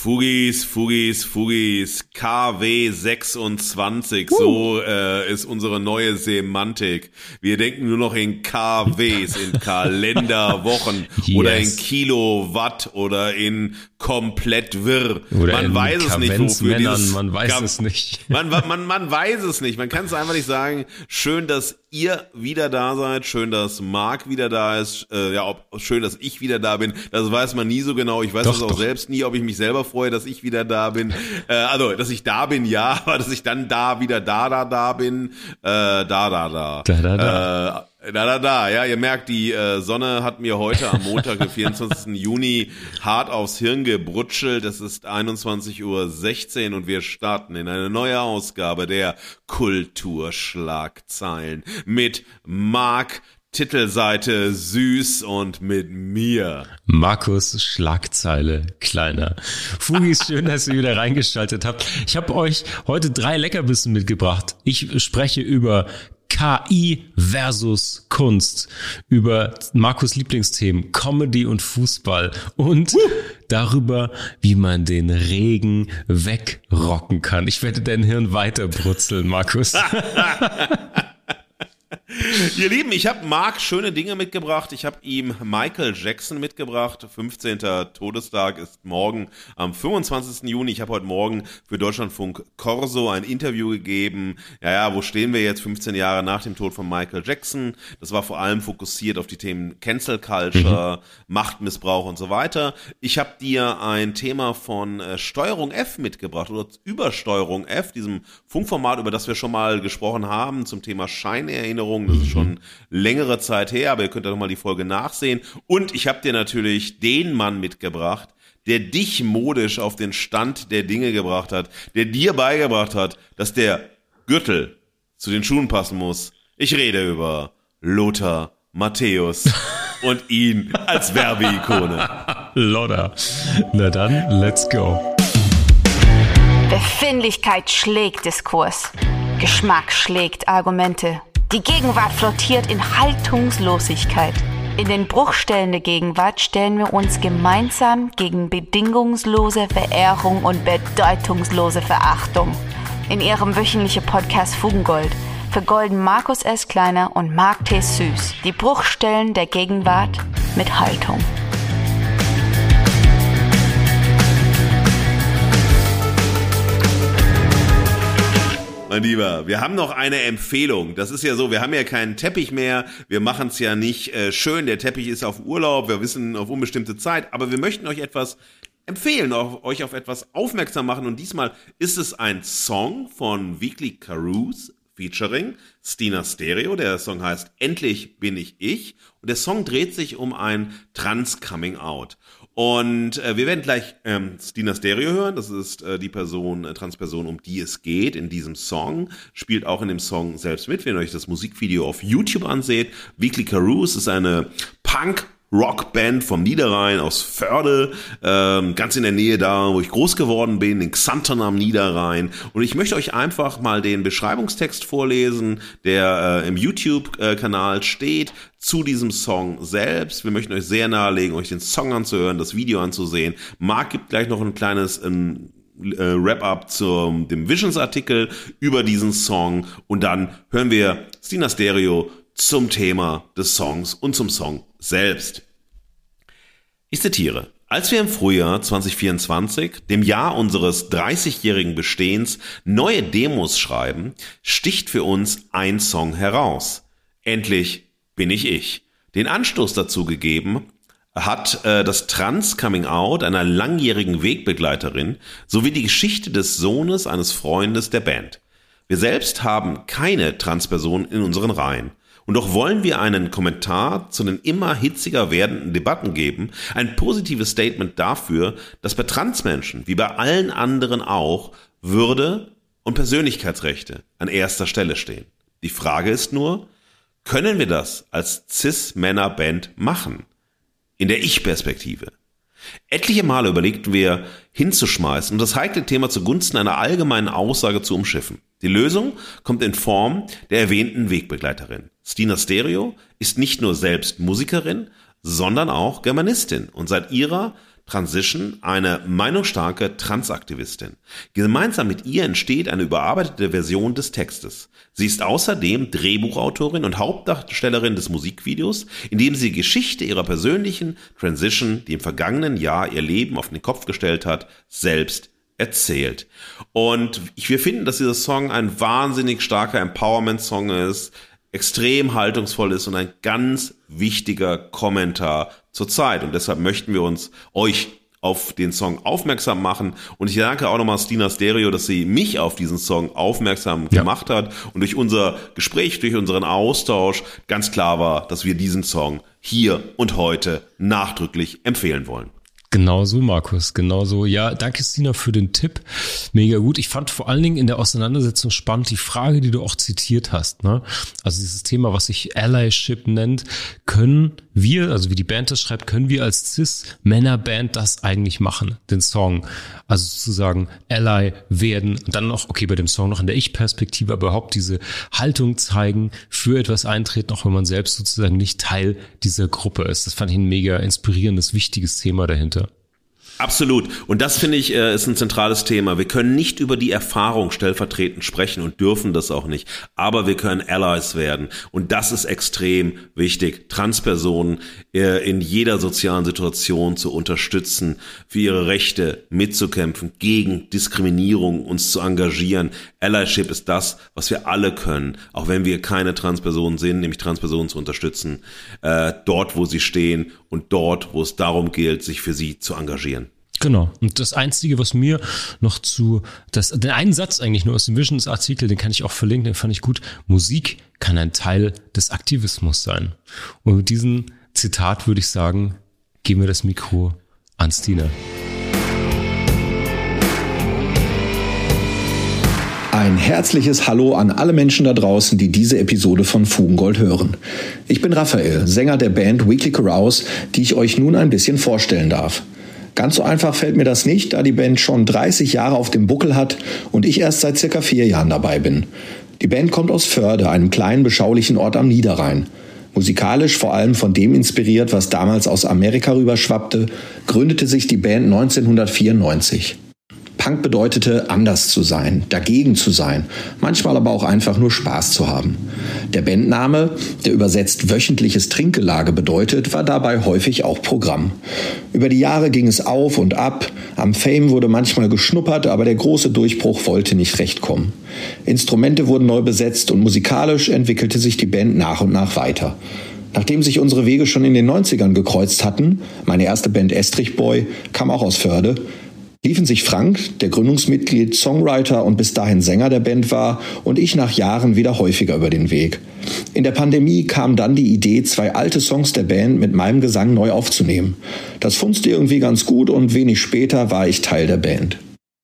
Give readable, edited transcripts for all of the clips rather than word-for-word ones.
Fugis, KW26, so ist unsere neue Semantik. Wir denken nur noch in KWs, in Kalenderwochen oder in Kilowatt oder in komplett wirr. Oder man weiß es nicht, wofür dieses... Man weiß es nicht. Man weiß es nicht. Man kann es einfach nicht sagen. Schön, dass ihr wieder da seid. Schön, dass Marc wieder da ist. Schön, dass ich wieder da bin. Das weiß man nie so genau. Ich weiß das auch selbst nie, ob ich mich selber freue, dass ich wieder da bin. Dass ich da bin, ja, aber dass ich dann wieder da bin. Ja, ihr merkt, die Sonne hat mir heute am Montag, den 24. Juni, hart aufs Hirn gebrutschelt. Es ist 21:16 Uhr und wir starten in eine neue Ausgabe der Kulturschlagzeilen mit Marc, Titelseite süß, und mit mir Markus Schlagzeile kleiner. Fugis, schön, dass ihr wieder reingeschaltet habt. Ich habe euch heute 3 Leckerbissen mitgebracht. Ich spreche über KI versus Kunst, über Markus' Lieblingsthemen, Comedy und Fußball und darüber, wie man den Regen wegrocken kann. Ich werde dein Hirn weiter brutzeln, Markus. Ihr Lieben, ich habe Marc schöne Dinge mitgebracht. Ich habe ihm Michael Jackson mitgebracht. 15. Todestag ist morgen am 25. Juni. Ich habe heute Morgen für Deutschlandfunk Corso ein Interview gegeben. Wo stehen wir jetzt 15 Jahre nach dem Tod von Michael Jackson? Das war vor allem fokussiert auf die Themen Cancel Culture, Machtmissbrauch und so weiter. Ich habe dir ein Thema von Steuerung F mitgebracht oder Übersteuerung F, diesem Funkformat, über das wir schon mal gesprochen haben, zum Thema Scheinerinnerung. Das ist schon längere Zeit her, aber ihr könnt ja noch mal die Folge nachsehen. Und ich habe dir natürlich den Mann mitgebracht, der dich modisch auf den Stand der Dinge gebracht hat, der dir beigebracht hat, dass der Gürtel zu den Schuhen passen muss. Ich rede über Lothar Matthäus und ihn als Werbeikone. Lothar. Na dann, let's go. Befindlichkeit schlägt Diskurs. Geschmack schlägt Argumente. Die Gegenwart flottiert in Haltungslosigkeit. In den Bruchstellen der Gegenwart stellen wir uns gemeinsam gegen bedingungslose Verehrung und bedeutungslose Verachtung. In ihrem wöchentlichen Podcast Fugengold vergolden Markus S. Kleiner und Marc T. Süß die Bruchstellen der Gegenwart mit Haltung. Mein Lieber, wir haben noch eine Empfehlung. Das ist ja so, wir haben ja keinen Teppich mehr, wir machen es ja nicht schön, der Teppich ist auf Urlaub, wir wissen auf unbestimmte Zeit, aber wir möchten euch etwas empfehlen, euch auf etwas aufmerksam machen, und diesmal ist es ein Song von Weekly Carouse featuring Stina Stereo. Der Song heißt Endlich bin ich, und der Song dreht sich um ein Trans-Coming-out. Und wir werden gleich Stina Stereo hören. Das ist die Transperson, um die es geht in diesem Song. Spielt auch in dem Song selbst mit, wenn ihr euch das Musikvideo auf YouTube anseht. Weekly Carouse ist eine Punk-Rock-Band vom Niederrhein aus Förde, ganz in der Nähe da, wo ich groß geworden bin, in Xantern am Niederrhein. Und ich möchte euch einfach mal den Beschreibungstext vorlesen, der im YouTube-Kanal steht, zu diesem Song selbst. Wir möchten euch sehr nahelegen, euch den Song anzuhören, das Video anzusehen. Marc gibt gleich noch ein kleines Wrap-up zu dem Visions-Artikel über diesen Song, und dann hören wir Stina Stereo zum Thema des Songs und zum Song selbst. Ich zitiere: Als wir im Frühjahr 2024, dem Jahr unseres 30-jährigen Bestehens, neue Demos schreiben, sticht für uns ein Song heraus. Endlich bin ich. Den Anstoß dazu gegeben hat das Trans-Coming-out einer langjährigen Wegbegleiterin sowie die Geschichte des Sohnes eines Freundes der Band. Wir selbst haben keine Transperson in unseren Reihen. Und doch wollen wir einen Kommentar zu den immer hitziger werdenden Debatten geben, ein positives Statement dafür, dass bei Transmenschen, wie bei allen anderen auch, Würde und Persönlichkeitsrechte an erster Stelle stehen. Die Frage ist nur, können wir das als Cis-Männer-Band machen? In der Ich-Perspektive. Etliche Male überlegten wir, hinzuschmeißen und das heikle Thema zugunsten einer allgemeinen Aussage zu umschiffen. Die Lösung kommt in Form der erwähnten Wegbegleiterin. Stina Stereo ist nicht nur selbst Musikerin, sondern auch Germanistin und seit ihrer Transition, eine meinungsstarke Transaktivistin. Gemeinsam mit ihr entsteht eine überarbeitete Version des Textes. Sie ist außerdem Drehbuchautorin und Hauptdarstellerin des Musikvideos, in dem sie die Geschichte ihrer persönlichen Transition, die im vergangenen Jahr ihr Leben auf den Kopf gestellt hat, selbst erzählt. Und wir finden, dass dieser Song ein wahnsinnig starker Empowerment-Song ist, extrem haltungsvoll ist und ein ganz wichtiger Kommentar zur Zeit. Und deshalb möchten wir euch auf den Song aufmerksam machen. Und ich danke auch nochmal Stina Stereo, dass sie mich auf diesen Song aufmerksam gemacht hat und durch unser Gespräch, durch unseren Austausch ganz klar war, dass wir diesen Song hier und heute nachdrücklich empfehlen wollen. Genauso, Markus, genauso. Ja, danke, Stina, für den Tipp. Mega gut. Ich fand vor allen Dingen in der Auseinandersetzung spannend die Frage, die du auch zitiert hast, ne? Also dieses Thema, was sich Allyship nennt, können wir, also wie die Band das schreibt, können wir als Cis-Männer-Band das eigentlich machen, den Song? Also sozusagen Ally werden und dann noch, okay, bei dem Song noch in der Ich-Perspektive, aber überhaupt diese Haltung zeigen, für etwas eintreten, auch wenn man selbst sozusagen nicht Teil dieser Gruppe ist. Das fand ich ein mega inspirierendes, wichtiges Thema dahinter. Absolut. Und das, finde ich, ist ein zentrales Thema. Wir können nicht über die Erfahrung stellvertretend sprechen und dürfen das auch nicht. Aber wir können Allies werden. Und das ist extrem wichtig, Transpersonen in jeder sozialen Situation zu unterstützen, für ihre Rechte mitzukämpfen, gegen Diskriminierung uns zu engagieren. Allyship ist das, was wir alle können, auch wenn wir keine Transpersonen sind, nämlich Transpersonen zu unterstützen, dort, wo sie stehen und dort, wo es darum gilt, sich für sie zu engagieren. Genau. Und das Einzige, was mir noch den einen Satz eigentlich nur aus dem Visions-Artikel, den kann ich auch verlinken, den fand ich gut. Musik kann ein Teil des Aktivismus sein. Und mit diesem Zitat würde ich sagen, geben wir das Mikro an Stina. Ein herzliches Hallo an alle Menschen da draußen, die diese Episode von Fugengold hören. Ich bin Raphael, Sänger der Band Weekly Carouse, die ich euch nun ein bisschen vorstellen darf. Ganz so einfach fällt mir das nicht, da die Band schon 30 Jahre auf dem Buckel hat und ich erst seit circa 4 Jahren dabei bin. Die Band kommt aus Förde, einem kleinen, beschaulichen Ort am Niederrhein. Musikalisch vor allem von dem inspiriert, was damals aus Amerika rüberschwappte, gründete sich die Band 1994. Punk bedeutete, anders zu sein, dagegen zu sein, manchmal aber auch einfach nur Spaß zu haben. Der Bandname, der übersetzt wöchentliches Trinkgelage bedeutet, war dabei häufig auch Programm. Über die Jahre ging es auf und ab, am Fame wurde manchmal geschnuppert, aber der große Durchbruch wollte nicht recht kommen. Instrumente wurden neu besetzt und musikalisch entwickelte sich die Band nach und nach weiter. Nachdem sich unsere Wege schon in den 90ern gekreuzt hatten, meine erste Band Estrich Boy kam auch aus Förde, liefen sich Frank, der Gründungsmitglied, Songwriter und bis dahin Sänger der Band war, und ich nach Jahren wieder häufiger über den Weg. In der Pandemie kam dann die Idee, 2 alte Songs der Band mit meinem Gesang neu aufzunehmen. Das funzte irgendwie ganz gut und wenig später war ich Teil der Band.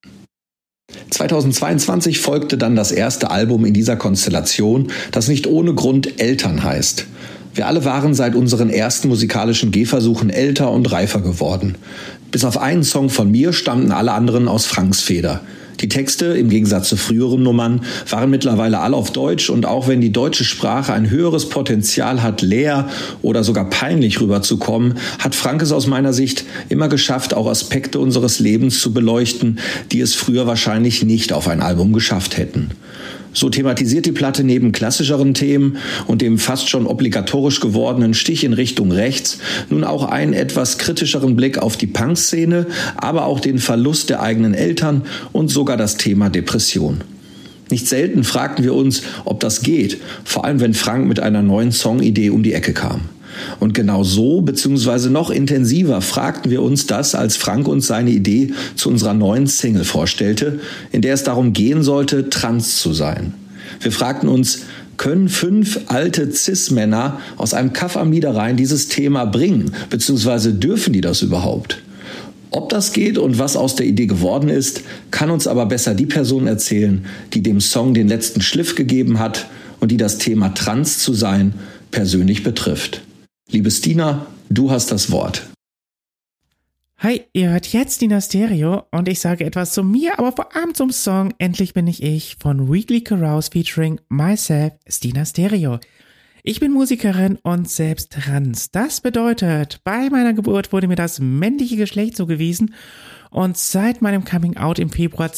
2022 folgte dann das erste Album in dieser Konstellation, das nicht ohne Grund Eltern heißt. Wir alle waren seit unseren ersten musikalischen Gehversuchen älter und reifer geworden. Bis auf einen Song von mir stammten alle anderen aus Franks Feder. Die Texte, im Gegensatz zu früheren Nummern, waren mittlerweile alle auf Deutsch, und auch wenn die deutsche Sprache ein höheres Potenzial hat, leer oder sogar peinlich rüberzukommen, hat Frank es aus meiner Sicht immer geschafft, auch Aspekte unseres Lebens zu beleuchten, die es früher wahrscheinlich nicht auf ein Album geschafft hätten. So thematisiert die Platte neben klassischeren Themen und dem fast schon obligatorisch gewordenen Stich in Richtung rechts nun auch einen etwas kritischeren Blick auf die Punk-Szene, aber auch den Verlust der eigenen Eltern und sogar das Thema Depression. Nicht selten fragten wir uns, ob das geht, vor allem wenn Frank mit einer neuen Songidee um die Ecke kam. Und genau so, beziehungsweise noch intensiver, fragten wir uns das, als Frank uns seine Idee zu unserer neuen Single vorstellte, in der es darum gehen sollte, trans zu sein. Wir fragten uns, können 5 alte Cis-Männer aus einem Kaff am Niederrhein dieses Thema bringen, beziehungsweise dürfen die das überhaupt? Ob das geht und was aus der Idee geworden ist, kann uns aber besser die Person erzählen, die dem Song den letzten Schliff gegeben hat und die das Thema trans zu sein persönlich betrifft. Liebe Stina, du hast das Wort. Hi, ihr hört jetzt Stina Stereo und ich sage etwas zu mir, aber vor allem zum Song Endlich bin ich von Weekly Carouse featuring myself, Stina Stereo. Ich bin Musikerin und selbst trans. Das bedeutet, bei meiner Geburt wurde mir das männliche Geschlecht zugewiesen und seit meinem Coming-out im Februar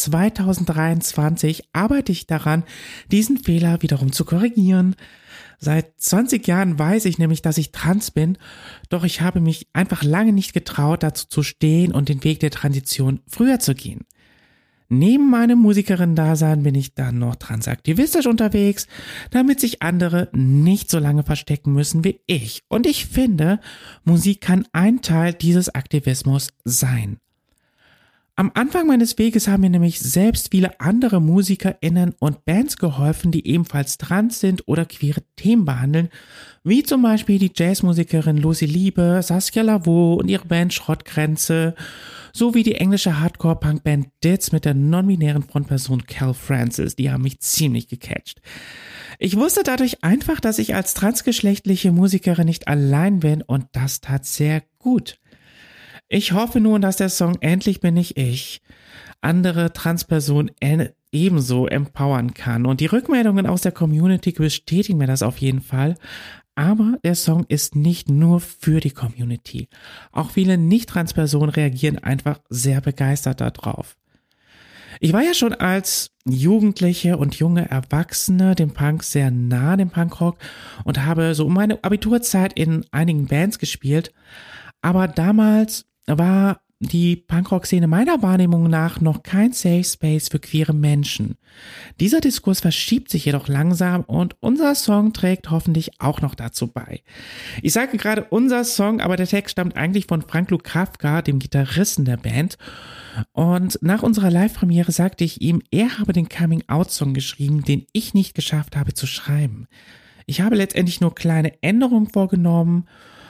2023 arbeite ich daran, diesen Fehler wiederum zu korrigieren. Seit 20 Jahren weiß ich nämlich, dass ich trans bin, doch ich habe mich einfach lange nicht getraut, dazu zu stehen und den Weg der Transition früher zu gehen. Neben meinem Musikerin-Dasein bin ich dann noch transaktivistisch unterwegs, damit sich andere nicht so lange verstecken müssen wie ich. Und ich finde, Musik kann ein Teil dieses Aktivismus sein. Am Anfang meines Weges haben mir nämlich selbst viele andere MusikerInnen und Bands geholfen, die ebenfalls trans sind oder queere Themen behandeln, wie zum Beispiel die Jazzmusikerin Lucy Liebe, Saskia Lavo und ihre Band Schrottgrenze, sowie die englische Hardcore-Punk-Band Ditz mit der non-binären Frontperson Cal Francis, die haben mich ziemlich gecatcht. Ich wusste dadurch einfach, dass ich als transgeschlechtliche Musikerin nicht allein bin und das tat sehr gut. Ich hoffe nun, dass der Song Endlich bin ich andere Transpersonen ebenso empowern kann. Und die Rückmeldungen aus der Community bestätigen mir das auf jeden Fall. Aber der Song ist nicht nur für die Community. Auch viele Nicht-Trans-Personen reagieren einfach sehr begeistert darauf. Ich war ja schon als Jugendliche und junge Erwachsene dem Punk sehr nah, dem Punkrock, und habe so meine Abiturzeit in einigen Bands gespielt. Aber damals war die Punkrock-Szene meiner Wahrnehmung nach noch kein Safe Space für queere Menschen. Dieser Diskurs verschiebt sich jedoch langsam und unser Song trägt hoffentlich auch noch dazu bei. Ich sage gerade unser Song, aber der Text stammt eigentlich von Frank Lukavka, dem Gitarristen der Band. Und nach unserer Live-Premiere sagte ich ihm, er habe den Coming-out-Song geschrieben, den ich nicht geschafft habe zu schreiben. Ich habe letztendlich nur kleine Änderungen vorgenommen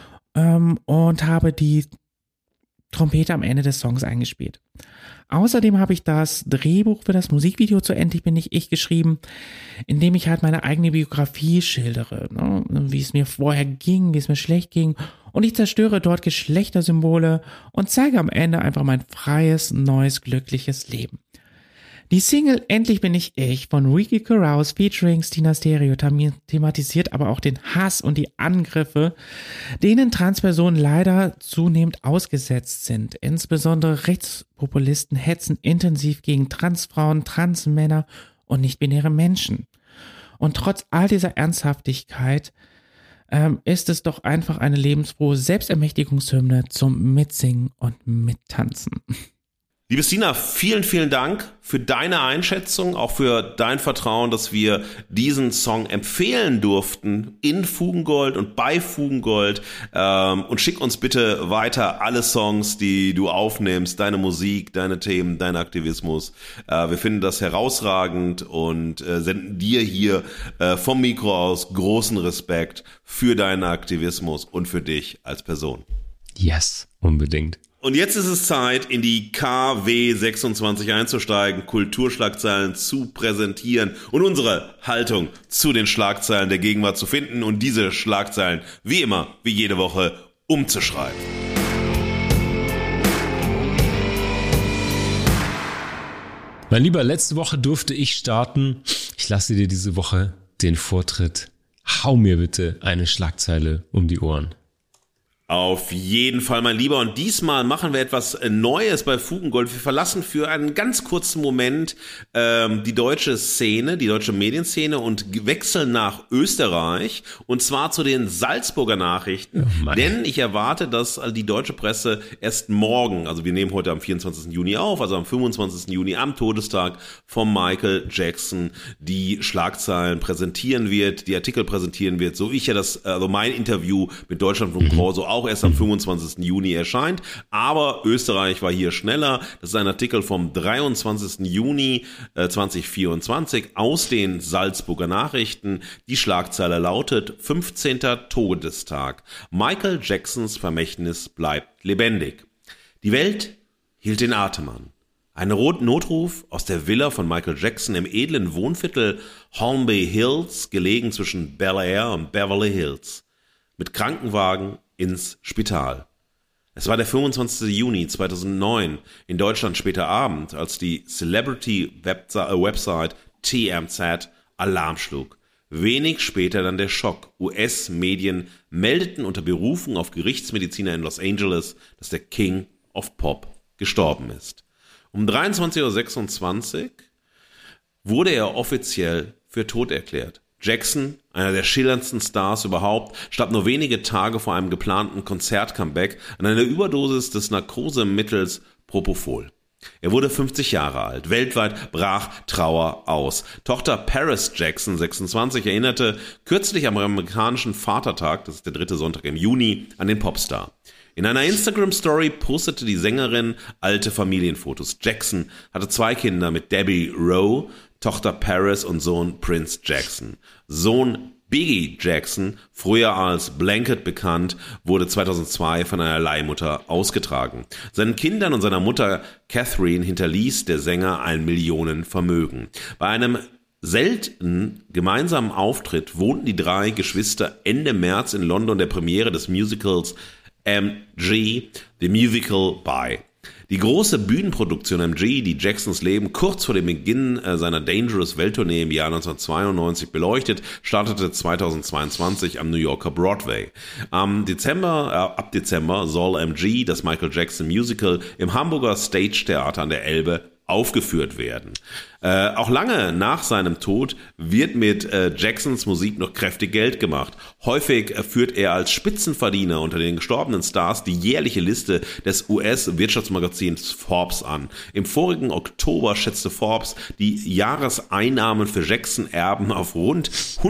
und habe die Trompete am Ende des Songs eingespielt. Außerdem habe ich das Drehbuch für das Musikvideo zu Endlich bin ich geschrieben, in dem ich halt meine eigene Biografie schildere, ne? Wie es mir vorher ging, wie es mir schlecht ging, und ich zerstöre dort Geschlechtersymbole und zeige am Ende einfach mein freies, neues, glückliches Leben. Die Single Endlich bin ich von Ricky Carouse featuring Stina Stereo thematisiert aber auch den Hass und die Angriffe, denen Transpersonen leider zunehmend ausgesetzt sind. Insbesondere Rechtspopulisten hetzen intensiv gegen Transfrauen, Transmänner und nicht-binäre Menschen. Und trotz all dieser Ernsthaftigkeit ist es doch einfach eine lebensfrohe Selbstermächtigungshymne zum Mitsingen und Mittanzen. Liebe Stina, vielen, vielen Dank für deine Einschätzung, auch für dein Vertrauen, dass wir diesen Song empfehlen durften in Fugengold und bei Fugengold. Und schick uns bitte weiter alle Songs, die du aufnimmst, deine Musik, deine Themen, dein Aktivismus. Wir finden das herausragend und senden dir hier vom Mikro aus großen Respekt für deinen Aktivismus und für dich als Person. Yes, unbedingt. Und jetzt ist es Zeit, in die KW 26 einzusteigen, Kulturschlagzeilen zu präsentieren und unsere Haltung zu den Schlagzeilen der Gegenwart zu finden und diese Schlagzeilen wie immer, wie jede Woche umzuschreiben. Mein Lieber, letzte Woche durfte ich starten. Ich lasse dir diese Woche den Vortritt. Hau mir bitte eine Schlagzeile um die Ohren. Auf jeden Fall, mein Lieber. Und diesmal machen wir etwas Neues bei Fugengold. Wir verlassen für einen ganz kurzen Moment die deutsche Szene, die deutsche Medienszene und wechseln nach Österreich. Und zwar zu den Salzburger Nachrichten. Oh denn ich erwarte, dass die deutsche Presse erst morgen, also wir nehmen heute am 24. Juni auf, also am 25. Juni, am Todestag von Michael Jackson, die Schlagzeilen präsentieren wird, die Artikel präsentieren wird, so ich ja also mein Interview mit Deutschlandfunk so auch erst am 25. Juni erscheint, aber Österreich war hier schneller. Das ist ein Artikel vom 23. Juni 2024 aus den Salzburger Nachrichten. Die Schlagzeile lautet: 15. Todestag. Michael Jacksons Vermächtnis bleibt lebendig. Die Welt hielt den Atem an. Ein Notruf aus der Villa von Michael Jackson im edlen Wohnviertel Holmby Hills, gelegen zwischen Bel Air und Beverly Hills. Mit Krankenwagen ins Spital. Es war der 25. Juni 2009, in Deutschland später Abend, als die Celebrity-Website TMZ Alarm schlug. Wenig später dann der Schock. US-Medien meldeten unter Berufung auf Gerichtsmediziner in Los Angeles, dass der King of Pop gestorben ist. Um 23:26 Uhr wurde er offiziell für tot erklärt. Jackson, einer der schillerndsten Stars überhaupt, starb nur wenige Tage vor einem geplanten Konzert-Comeback an einer Überdosis des Narkosemittels Propofol. Er wurde 50 Jahre alt. Weltweit brach Trauer aus. Tochter Paris Jackson, 26, erinnerte kürzlich am amerikanischen Vatertag, das ist der 3. Sonntag im Juni, an den Popstar. In einer Instagram-Story postete die Sängerin alte Familienfotos. Jackson hatte 2 Kinder mit Debbie Rowe, Tochter Paris und Sohn Prince Jackson. Sohn Biggie Jackson, früher als Blanket bekannt, wurde 2002 von einer Leihmutter ausgetragen. Seinen Kindern und seiner Mutter Catherine hinterließ der Sänger ein Millionenvermögen. Bei einem seltenen gemeinsamen Auftritt wohnten die 3 Geschwister Ende März in London der Premiere des Musicals MG, The Musical bei. Die große Bühnenproduktion MG, die Jacksons Leben kurz vor dem Beginn seiner Dangerous Welttournee im Jahr 1992 beleuchtet, startete 2022 am New Yorker Broadway. Ab Dezember soll MG, das Michael Jackson Musical, im Hamburger Stage Theater an der Elbe aufgeführt werden. Auch lange nach seinem Tod wird mit Jacksons Musik noch kräftig Geld gemacht. Häufig führt er als Spitzenverdiener unter den gestorbenen Stars die jährliche Liste des US-Wirtschaftsmagazins Forbes an. Im vorigen Oktober schätzte Forbes die Jahreseinnahmen für Jackson-Erben auf rund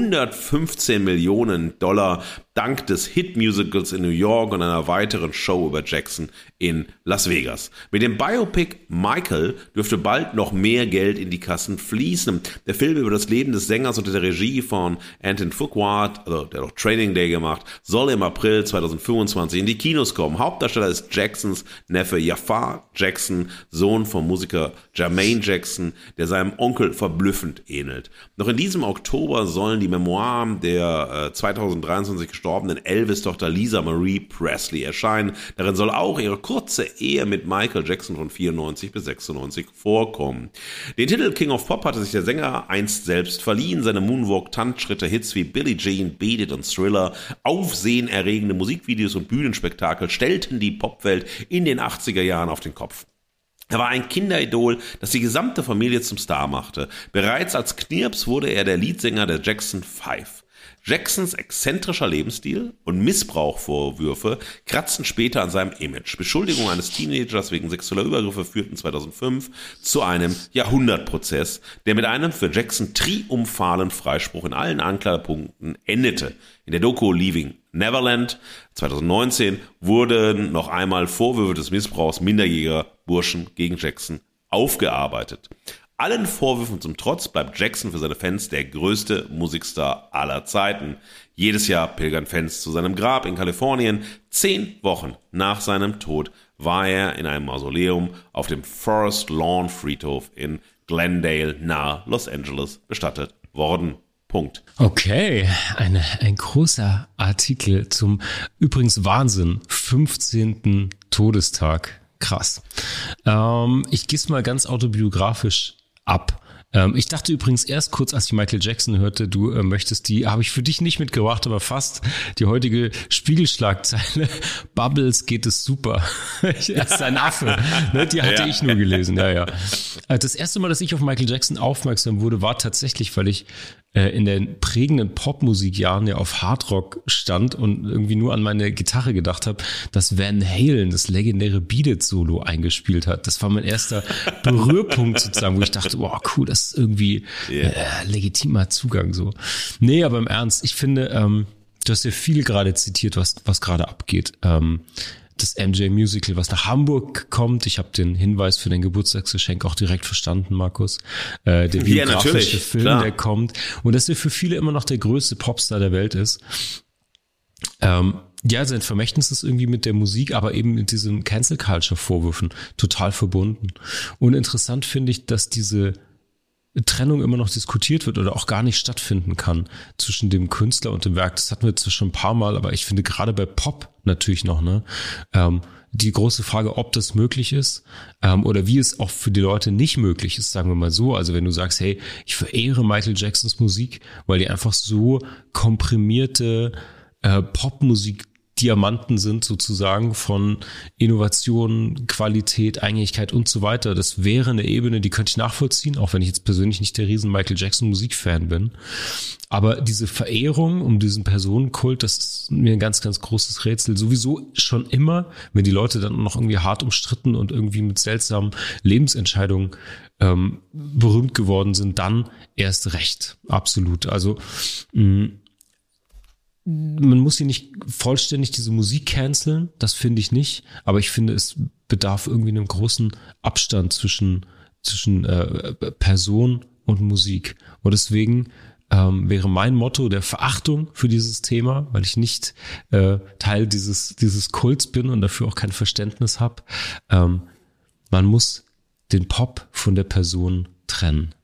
115 Millionen Dollar dank des Hit-Musicals in New York und einer weiteren Show über Jackson in Las Vegas. Mit dem Biopic Michael dürfte bald noch mehr Geld in die Kassen fließen. Der Film über das Leben des Sängers unter der Regie von Anton Fuqua, also der hat auch Training Day gemacht, soll im April 2025 in die Kinos kommen. Hauptdarsteller ist Jacksons Neffe Jafar Jackson, Sohn vom Musiker Jermaine Jackson, der seinem Onkel verblüffend ähnelt. Noch in diesem Oktober sollen die Memoiren der 2023 gestorbenen Elvis-Tochter Lisa Marie Presley erscheinen. Darin soll auch ihre kurze Ehe mit Michael Jackson von 94 bis 96 vorkommen. Den Titel King of Pop hatte sich der Sänger einst selbst verliehen. Seine Moonwalk-Tanzschritte, Hits wie Billie Jean, Beat It und Thriller, aufsehenerregende Musikvideos und Bühnenspektakel stellten die Popwelt in den 80er Jahren auf den Kopf. Er war ein Kinderidol, das die gesamte Familie zum Star machte. Bereits als Knirps wurde er der Leadsänger der Jackson 5. Jacksons exzentrischer Lebensstil und Missbrauchvorwürfe kratzten später an seinem Image. Beschuldigungen eines Teenagers wegen sexueller Übergriffe führten 2005 zu einem Jahrhundertprozess, der mit einem für Jackson triumphalen Freispruch in allen Anklagepunkten endete. In der Doku Leaving Neverland 2019 wurden noch einmal Vorwürfe des Missbrauchs minderjähriger Burschen gegen Jackson aufgearbeitet. Allen Vorwürfen zum Trotz bleibt Jackson für seine Fans der größte Musikstar aller Zeiten. Jedes Jahr pilgern Fans zu seinem Grab in Kalifornien. 10 Wochen nach seinem Tod war er in einem Mausoleum auf dem Forest Lawn Friedhof in Glendale nahe Los Angeles bestattet worden. Punkt. Okay, ein großer Artikel zum übrigens Wahnsinn, 15. Todestag. Krass. Ich gehe es mal ganz autobiografisch ab. Ich dachte übrigens erst kurz, als ich Michael Jackson hörte, du möchtest habe ich für dich nicht mitgebracht, aber fast die heutige Spiegelschlagzeile. Bubbles geht es super. Er ist ein Affe. Ne, die hatte ich nur gelesen. Ja. Das erste Mal, dass ich auf Michael Jackson aufmerksam wurde, war tatsächlich, weil ich in den prägenden Popmusikjahren ja auf Hardrock stand und irgendwie nur an meine Gitarre gedacht habe, dass Van Halen das legendäre Beat It Solo eingespielt hat. Das war mein erster Berührpunkt sozusagen, wo ich dachte, wow, cool, das ist irgendwie legitimer Zugang so. Nee, aber im Ernst, ich finde, du hast ja viel gerade zitiert, was gerade abgeht. Das MJ-Musical, was nach Hamburg kommt. Ich habe den Hinweis für dein Geburtstagsgeschenk auch direkt verstanden, Markus. Der biografische Film, klar, der kommt. Und dass er für viele immer noch der größte Popstar der Welt ist. Ja, sein Vermächtnis ist irgendwie mit der Musik, aber eben mit diesen Cancel-Culture-Vorwürfen total verbunden. Und interessant finde ich, dass diese Trennung immer noch diskutiert wird oder auch gar nicht stattfinden kann zwischen dem Künstler und dem Werk. Das hatten wir zwar schon ein paar Mal, aber ich finde gerade bei Pop natürlich noch, die große Frage, ob das möglich ist, oder wie es auch für die Leute nicht möglich ist, sagen wir mal so. Also wenn du sagst, hey, ich verehre Michael Jacksons Musik, weil die einfach so komprimierte Popmusik-Diamanten sind sozusagen von Innovation, Qualität, Eingängigkeit und so weiter. Das wäre eine Ebene, die könnte ich nachvollziehen, auch wenn ich jetzt persönlich nicht der riesen Michael Jackson Musikfan bin. Aber diese Verehrung um diesen Personenkult, das ist mir ein ganz, ganz großes Rätsel. Sowieso schon immer, wenn die Leute dann noch irgendwie hart umstritten und irgendwie mit seltsamen Lebensentscheidungen berühmt geworden sind, dann erst recht. Absolut. Also man muss hier nicht vollständig diese Musik canceln, das finde ich nicht, aber ich finde, es bedarf irgendwie einem großen Abstand zwischen Person und Musik. Und deswegen wäre mein Motto der Verachtung für dieses Thema, weil ich nicht Teil dieses Kults bin und dafür auch kein Verständnis habe. Man muss den Pop von der Person trennen.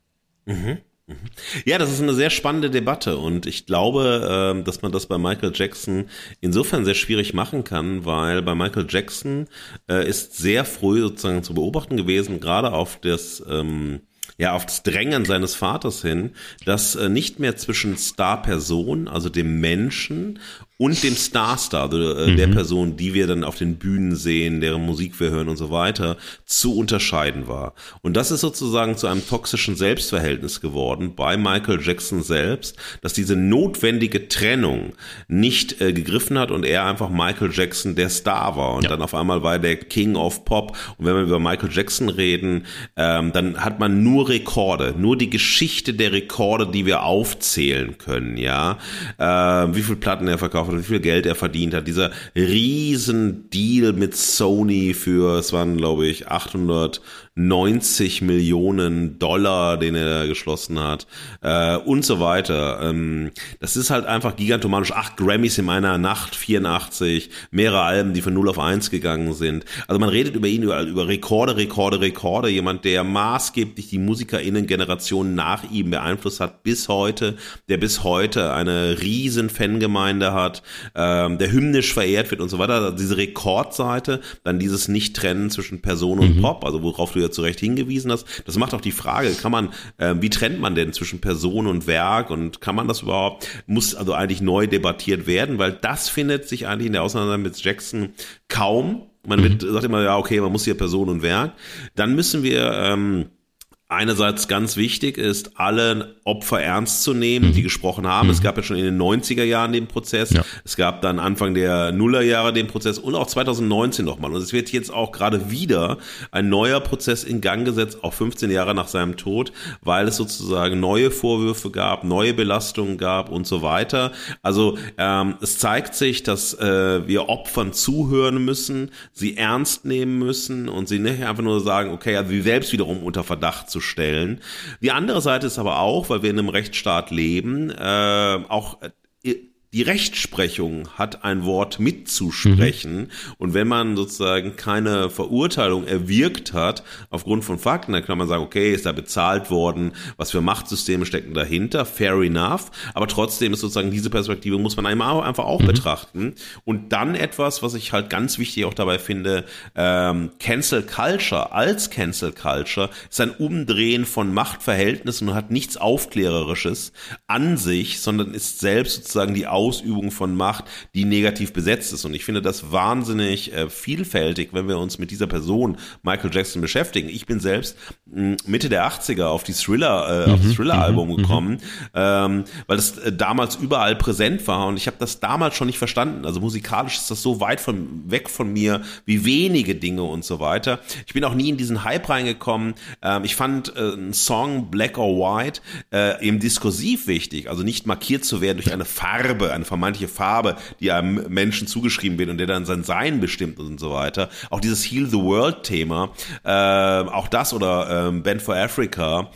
Ja, das ist eine sehr spannende Debatte und ich glaube, dass man das bei Michael Jackson insofern sehr schwierig machen kann, weil bei Michael Jackson ist sehr früh sozusagen zu beobachten gewesen, gerade auf das Drängen seines Vaters hin, dass nicht mehr zwischen Star-Person, also dem Menschen, und dem Star, der Person, die wir dann auf den Bühnen sehen, deren Musik wir hören und so weiter, zu unterscheiden war. Und das ist sozusagen zu einem toxischen Selbstverhältnis geworden bei Michael Jackson selbst, dass diese notwendige Trennung nicht gegriffen hat und er einfach Michael Jackson der Star war. Und dann auf einmal war er der King of Pop. Und wenn wir über Michael Jackson reden, dann hat man nur Rekorde, nur die Geschichte der Rekorde, die wir aufzählen können, ja. Wie viel Platten er verkauft hat, wie viel Geld er verdient hat, dieser riesen Deal mit Sony für, es waren glaube ich 890 Millionen $, den er geschlossen hat, und so weiter. Das ist halt einfach gigantomanisch. 8 Grammys in einer Nacht, 84, mehrere Alben, die von 0 auf 1 gegangen sind. Also man redet über ihn, über Rekorde, jemand, der maßgeblich die MusikerInnen-Generation nach ihm beeinflusst hat, bis heute, der bis heute eine riesen Fangemeinde hat, der hymnisch verehrt wird und so weiter. Also diese Rekordseite, dann dieses Nicht-Trennen zwischen Person und Pop, also worauf du ja zu Recht hingewiesen hast, das macht auch die Frage, wie trennt man denn zwischen Person und Werk und kann man das überhaupt, muss also eigentlich neu debattiert werden, weil das findet sich eigentlich in der Auseinandersetzung mit Jackson kaum. Man sagt immer, ja okay, man muss hier Person und Werk. Dann müssen wir einerseits ganz wichtig ist, alle Opfer ernst zu nehmen, die gesprochen haben. Es gab ja schon in den 90er Jahren den Prozess. Ja. Es gab dann Anfang der Nullerjahre den Prozess und auch 2019 nochmal. Und es wird jetzt auch gerade wieder ein neuer Prozess in Gang gesetzt, auch 15 Jahre nach seinem Tod, weil es sozusagen neue Vorwürfe gab, neue Belastungen gab und so weiter. Also es zeigt sich, dass wir Opfern zuhören müssen, sie ernst nehmen müssen und sie nicht einfach nur sagen, okay, also sie selbst wiederum unter Verdacht zu stellen. Die andere Seite ist aber auch, weil wir in einem Rechtsstaat leben, auch die Rechtsprechung hat ein Wort mitzusprechen und wenn man sozusagen keine Verurteilung erwirkt hat aufgrund von Fakten, dann kann man sagen, okay, ist da bezahlt worden, was für Machtsysteme stecken dahinter, fair enough, aber trotzdem ist sozusagen diese Perspektive muss man einfach auch betrachten und dann etwas, was ich halt ganz wichtig auch dabei finde, Cancel Culture als Cancel Culture ist ein Umdrehen von Machtverhältnissen und hat nichts Aufklärerisches an sich, sondern ist selbst sozusagen die Ausübung von Macht, die negativ besetzt ist. Und ich finde das wahnsinnig vielfältig, wenn wir uns mit dieser Person Michael Jackson beschäftigen. Ich bin selbst Mitte der 80er auf das Thriller-Album gekommen, weil das damals überall präsent war und ich habe das damals schon nicht verstanden. Also musikalisch ist das so weit weg von mir wie wenige Dinge und so weiter. Ich bin auch nie in diesen Hype reingekommen. Ich fand einen Song Black or White eben diskursiv wichtig, also nicht markiert zu werden durch eine Farbe, oder eine vermeintliche Farbe, die einem Menschen zugeschrieben wird und der dann sein Sein bestimmt und so weiter. Auch dieses Heal the World Thema, auch das oder Band for Africa,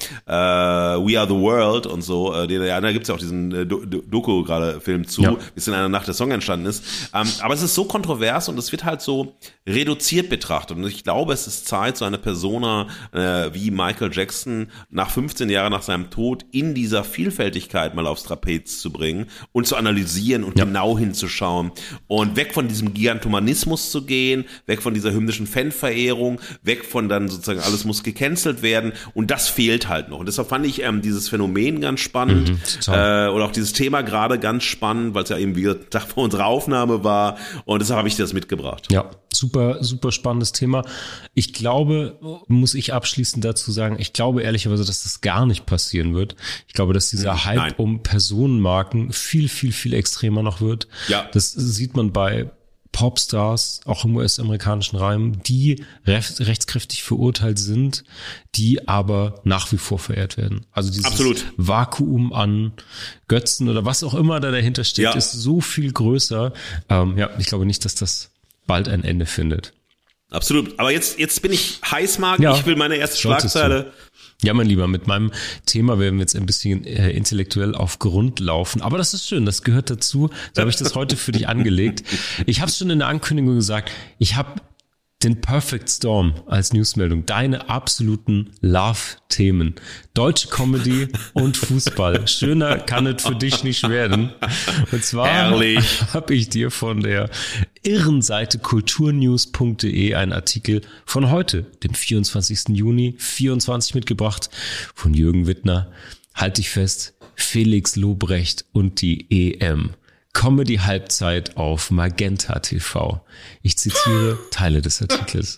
We Are the World und so, da gibt's ja auch diesen Doku gerade Film zu, wie es in einer Nacht der Song entstanden ist. Aber es ist so kontrovers und es wird halt so reduziert betrachtet und ich glaube, es ist Zeit, so eine Persona wie Michael Jackson nach 15 Jahren nach seinem Tod in dieser Vielfältigkeit mal aufs Trapez zu bringen und zu analysieren und genau hinzuschauen und weg von diesem Gigantomanismus zu gehen, weg von dieser hymnischen Fanverehrung, weg von dann sozusagen alles muss gecancelt werden und das fehlt halt noch. Und deshalb fand ich dieses Phänomen ganz spannend oder auch dieses Thema gerade ganz spannend, weil es ja eben wie gesagt Tag vor unserer Aufnahme war und deshalb habe ich dir das mitgebracht. Ja, super, super spannendes Thema. Ich glaube, muss ich abschließend dazu sagen, ich glaube ehrlicherweise, dass das gar nicht passieren wird. Ich glaube, dass dieser Hype um Personenmarken viel, viel, viel extremer noch wird. Ja. Das sieht man bei Popstars, auch im US-amerikanischen Raum, die rechtskräftig verurteilt sind, die aber nach wie vor verehrt werden. Also dieses Vakuum an Götzen oder was auch immer da dahinter steht, ist so viel größer. Ich glaube nicht, dass das bald ein Ende findet. Absolut. Aber jetzt bin ich heiß, Marc. Ich will meine erste Schlagzeile. Ja, mein Lieber, mit meinem Thema werden wir jetzt ein bisschen intellektuell auf Grund laufen. Aber das ist schön, das gehört dazu. So habe ich das heute für dich angelegt. Ich habe es schon in der Ankündigung gesagt. Ich habe den Perfect Storm als Newsmeldung. Deine absoluten Love-Themen. Deutsche Comedy und Fußball. Schöner kann es für dich nicht werden. Und zwar habe ich dir von der irren Seite kulturnews.de einen Artikel von heute, dem 24. Juni 24 mitgebracht, von Jürgen Wittner. Halt dich fest, Felix Lobrecht und die EM. Comedy-Halbzeit auf Magenta TV. Ich zitiere Teile des Artikels.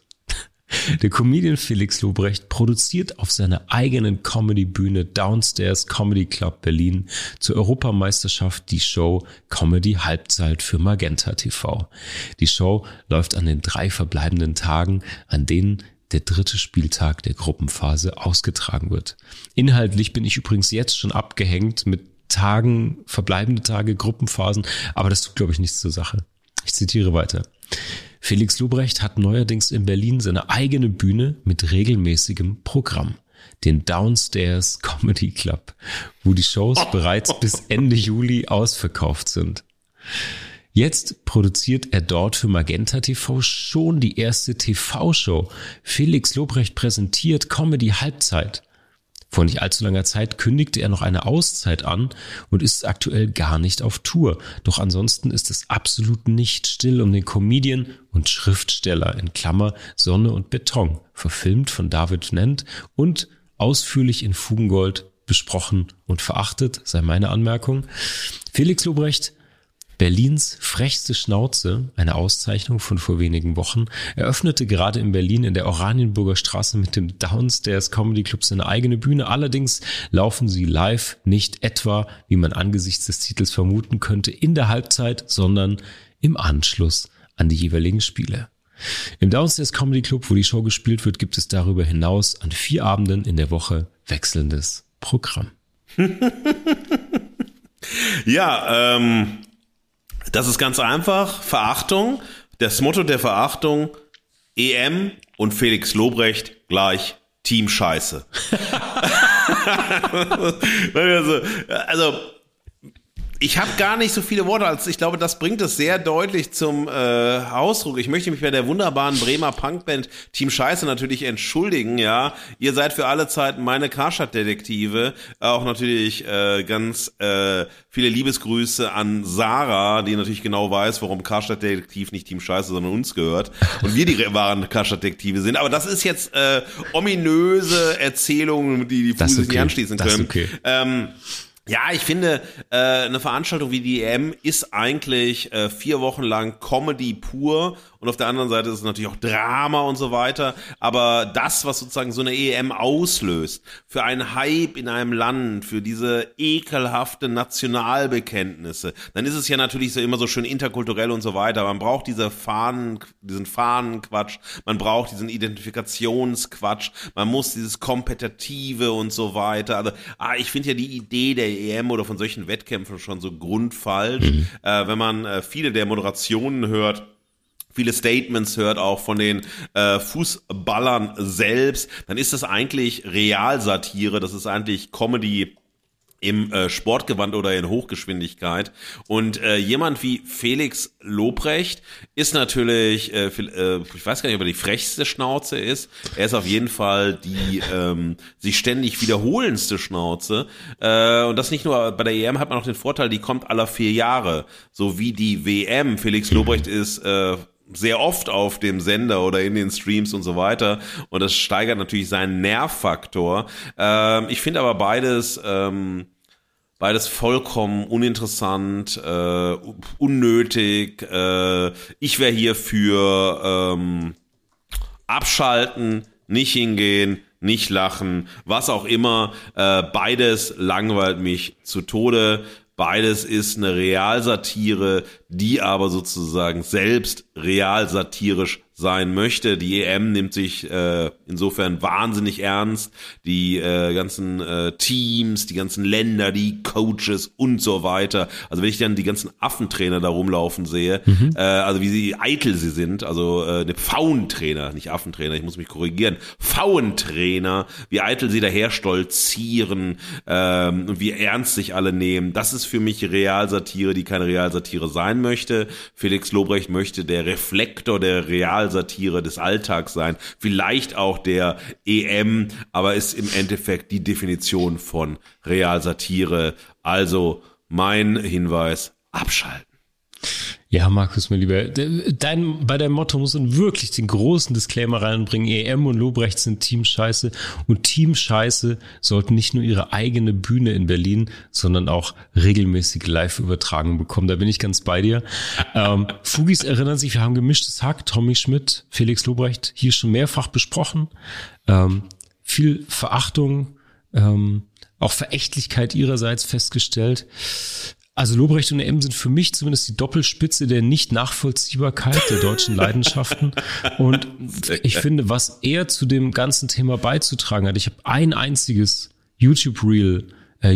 Der Comedian Felix Lobrecht produziert auf seiner eigenen Comedy-Bühne Downstairs Comedy Club Berlin zur Europameisterschaft die Show Comedy Halbzeit für Magenta TV. Die Show läuft an den 3 verbleibenden Tagen, an denen der 3. Spieltag der Gruppenphase ausgetragen wird. Inhaltlich bin ich übrigens jetzt schon abgehängt mit Tagen, verbleibende Tage, Gruppenphasen, aber das tut, glaube ich, nichts zur Sache. Ich zitiere weiter. Felix Lobrecht hat neuerdings in Berlin seine eigene Bühne mit regelmäßigem Programm, den Downstairs Comedy Club, wo die Shows bereits bis Ende Juli ausverkauft sind. Jetzt produziert er dort für Magenta TV schon die erste TV-Show. Felix Lobrecht präsentiert Comedy Halbzeit. Vor nicht allzu langer Zeit kündigte er noch eine Auszeit an und ist aktuell gar nicht auf Tour. Doch ansonsten ist es absolut nicht still um den Comedian und Schriftsteller in Klammer Sonne und Beton, verfilmt von David Nent und ausführlich in Fugengold besprochen und verachtet, sei meine Anmerkung. Felix Lobrecht, Berlins frechste Schnauze, eine Auszeichnung von vor wenigen Wochen, eröffnete gerade in Berlin in der Oranienburger Straße mit dem Downstairs Comedy Club seine eigene Bühne. Allerdings laufen sie live nicht etwa, wie man angesichts des Titels vermuten könnte, in der Halbzeit, sondern im Anschluss an die jeweiligen Spiele. Im Downstairs Comedy Club, wo die Show gespielt wird, gibt es darüber hinaus an 4 Abenden in der Woche wechselndes Programm. Das ist ganz einfach. Verachtung. Das Motto der Verachtung: EM und Felix Lobrecht gleich Team Scheiße. Also ich habe gar nicht so viele Worte, als ich glaube, das bringt es sehr deutlich zum Ausdruck. Ich möchte mich bei der wunderbaren Bremer Punkband Team Scheiße natürlich entschuldigen, ja. Ihr seid für alle Zeiten meine Karstadt-Detektive. Auch natürlich ganz viele Liebesgrüße an Sarah, die natürlich genau weiß, warum Karstadt-Detektiv nicht Team Scheiße, sondern uns gehört. Und wir die wahren Karstadt-Detektive sind. Aber das ist jetzt ominöse Erzählungen, die Fuße nicht anschließen können. Okay. Ja, ich finde, eine Veranstaltung wie die EM ist eigentlich 4 Wochen lang Comedy pur und auf der anderen Seite ist es natürlich auch Drama und so weiter, aber das, was sozusagen so eine EM auslöst, für einen Hype in einem Land, für diese ekelhafte Nationalbekenntnisse, dann ist es ja natürlich so immer so schön interkulturell und so weiter. Man braucht diesen Fahnenquatsch, man braucht diesen Identifikationsquatsch, man muss dieses Kompetitive und so weiter. Also, ich finde ja die Idee der EM oder von solchen Wettkämpfen schon so grundfalsch. Wenn man viele der Moderationen hört, viele Statements hört auch von den Fußballern selbst, dann ist das eigentlich Realsatire, das ist eigentlich Comedy im Sportgewand oder in Hochgeschwindigkeit. Und jemand wie Felix Lobrecht ist natürlich, ich weiß gar nicht, ob er die frechste Schnauze ist. Er ist auf jeden Fall die sich ständig wiederholendste Schnauze. Und das nicht nur, bei der EM hat man auch den Vorteil, die kommt alle 4 Jahre. So wie die WM. Felix Lobrecht ist sehr oft auf dem Sender oder in den Streams und so weiter. Und das steigert natürlich seinen Nervfaktor. Ich finde aber beides vollkommen uninteressant, unnötig. Ich wäre hier für abschalten, nicht hingehen, nicht lachen, was auch immer. Beides langweilt mich zu Tode. Beides ist eine Realsatire, die aber sozusagen selbst realsatirisch sein möchte. Die EM nimmt sich insofern wahnsinnig ernst. Die ganzen Teams, die ganzen Länder, die Coaches und so weiter. Also wenn ich dann die ganzen Affentrainer da rumlaufen sehe, also wie eitel sie sind, also eine Pfauentrainer, nicht Affentrainer, ich muss mich korrigieren, Pfauentrainer, wie eitel sie daher stolzieren und wie ernst sich alle nehmen. Das ist für mich Realsatire, die keine Realsatire sein möchte. Felix Lobrecht möchte der Reflektor der Realsatire des Alltags sein, vielleicht auch der EM, aber ist im Endeffekt die Definition von Realsatire. Also mein Hinweis, abschalten. Ja, Markus, mein Lieber, bei deinem Motto muss man wirklich den großen Disclaimer reinbringen. EM und Lobrecht sind Teamscheiße und Teamscheiße sollten nicht nur ihre eigene Bühne in Berlin, sondern auch regelmäßig live übertragen bekommen. Da bin ich ganz bei dir. Fugis erinnern sich, wir haben gemischtes Hack, Tommy Schmidt, Felix Lobrecht hier schon mehrfach besprochen. Viel Verachtung, auch Verächtlichkeit ihrerseits festgestellt. Also Lobrecht und EM sind für mich zumindest die Doppelspitze der Nicht-Nachvollziehbarkeit der deutschen Leidenschaften. Und ich finde, was er zu dem ganzen Thema beizutragen hat, ich habe ein einziges YouTube-Short,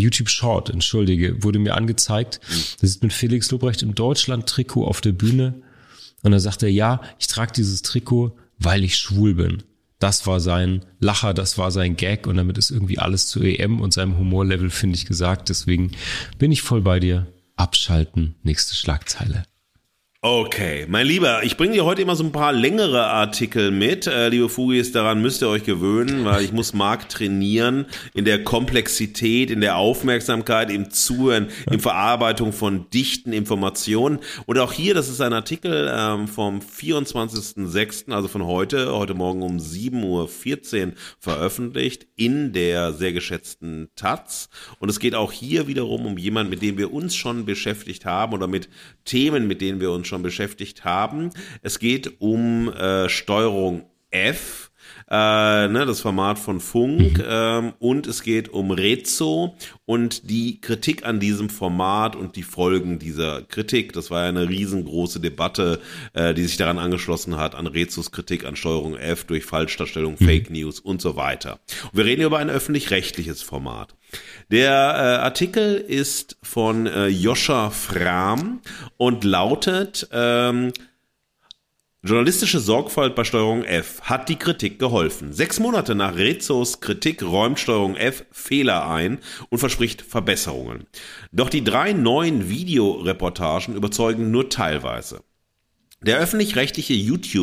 wurde mir angezeigt. Das ist mit Felix Lobrecht im Deutschland-Trikot auf der Bühne. Und da sagt er, ja, ich trage dieses Trikot, weil ich schwul bin. Das war sein Lacher, das war sein Gag und damit ist irgendwie alles zu EM und seinem Humorlevel, finde ich, gesagt. Deswegen bin ich voll bei dir. Abschalten, nächste Schlagzeile. Okay, mein Lieber, ich bringe dir heute immer so ein paar längere Artikel mit. Liebe Fugis, daran müsst ihr euch gewöhnen, weil ich muss Marc trainieren in der Komplexität, in der Aufmerksamkeit, im Zuhören, in Verarbeitung von dichten Informationen. Und auch hier, das ist ein Artikel vom 24.06., also von heute Morgen um 7.14 Uhr veröffentlicht in der sehr geschätzten Taz. Und es geht auch hier wiederum um jemanden, mit dem wir uns schon beschäftigt haben oder mit Themen, mit denen wir uns schon beschäftigt haben. Es geht um Steuerung F, das Format von Funk, und es geht um Rezo und die Kritik an diesem Format und die Folgen dieser Kritik. Das war ja eine riesengroße Debatte, die sich daran angeschlossen hat, an Rezos Kritik an Steuerung F durch Falschdarstellung, Fake News und so weiter. Und wir reden über ein öffentlich-rechtliches Format. Der Artikel ist von Joscha Frahm und lautet journalistische Sorgfalt bei Steuerung F. Hat die Kritik geholfen? 6 Monate nach Rezos Kritik räumt Steuerung F Fehler ein und verspricht Verbesserungen. Doch die 3 neuen Videoreportagen überzeugen nur teilweise. Das öffentlich-rechtliche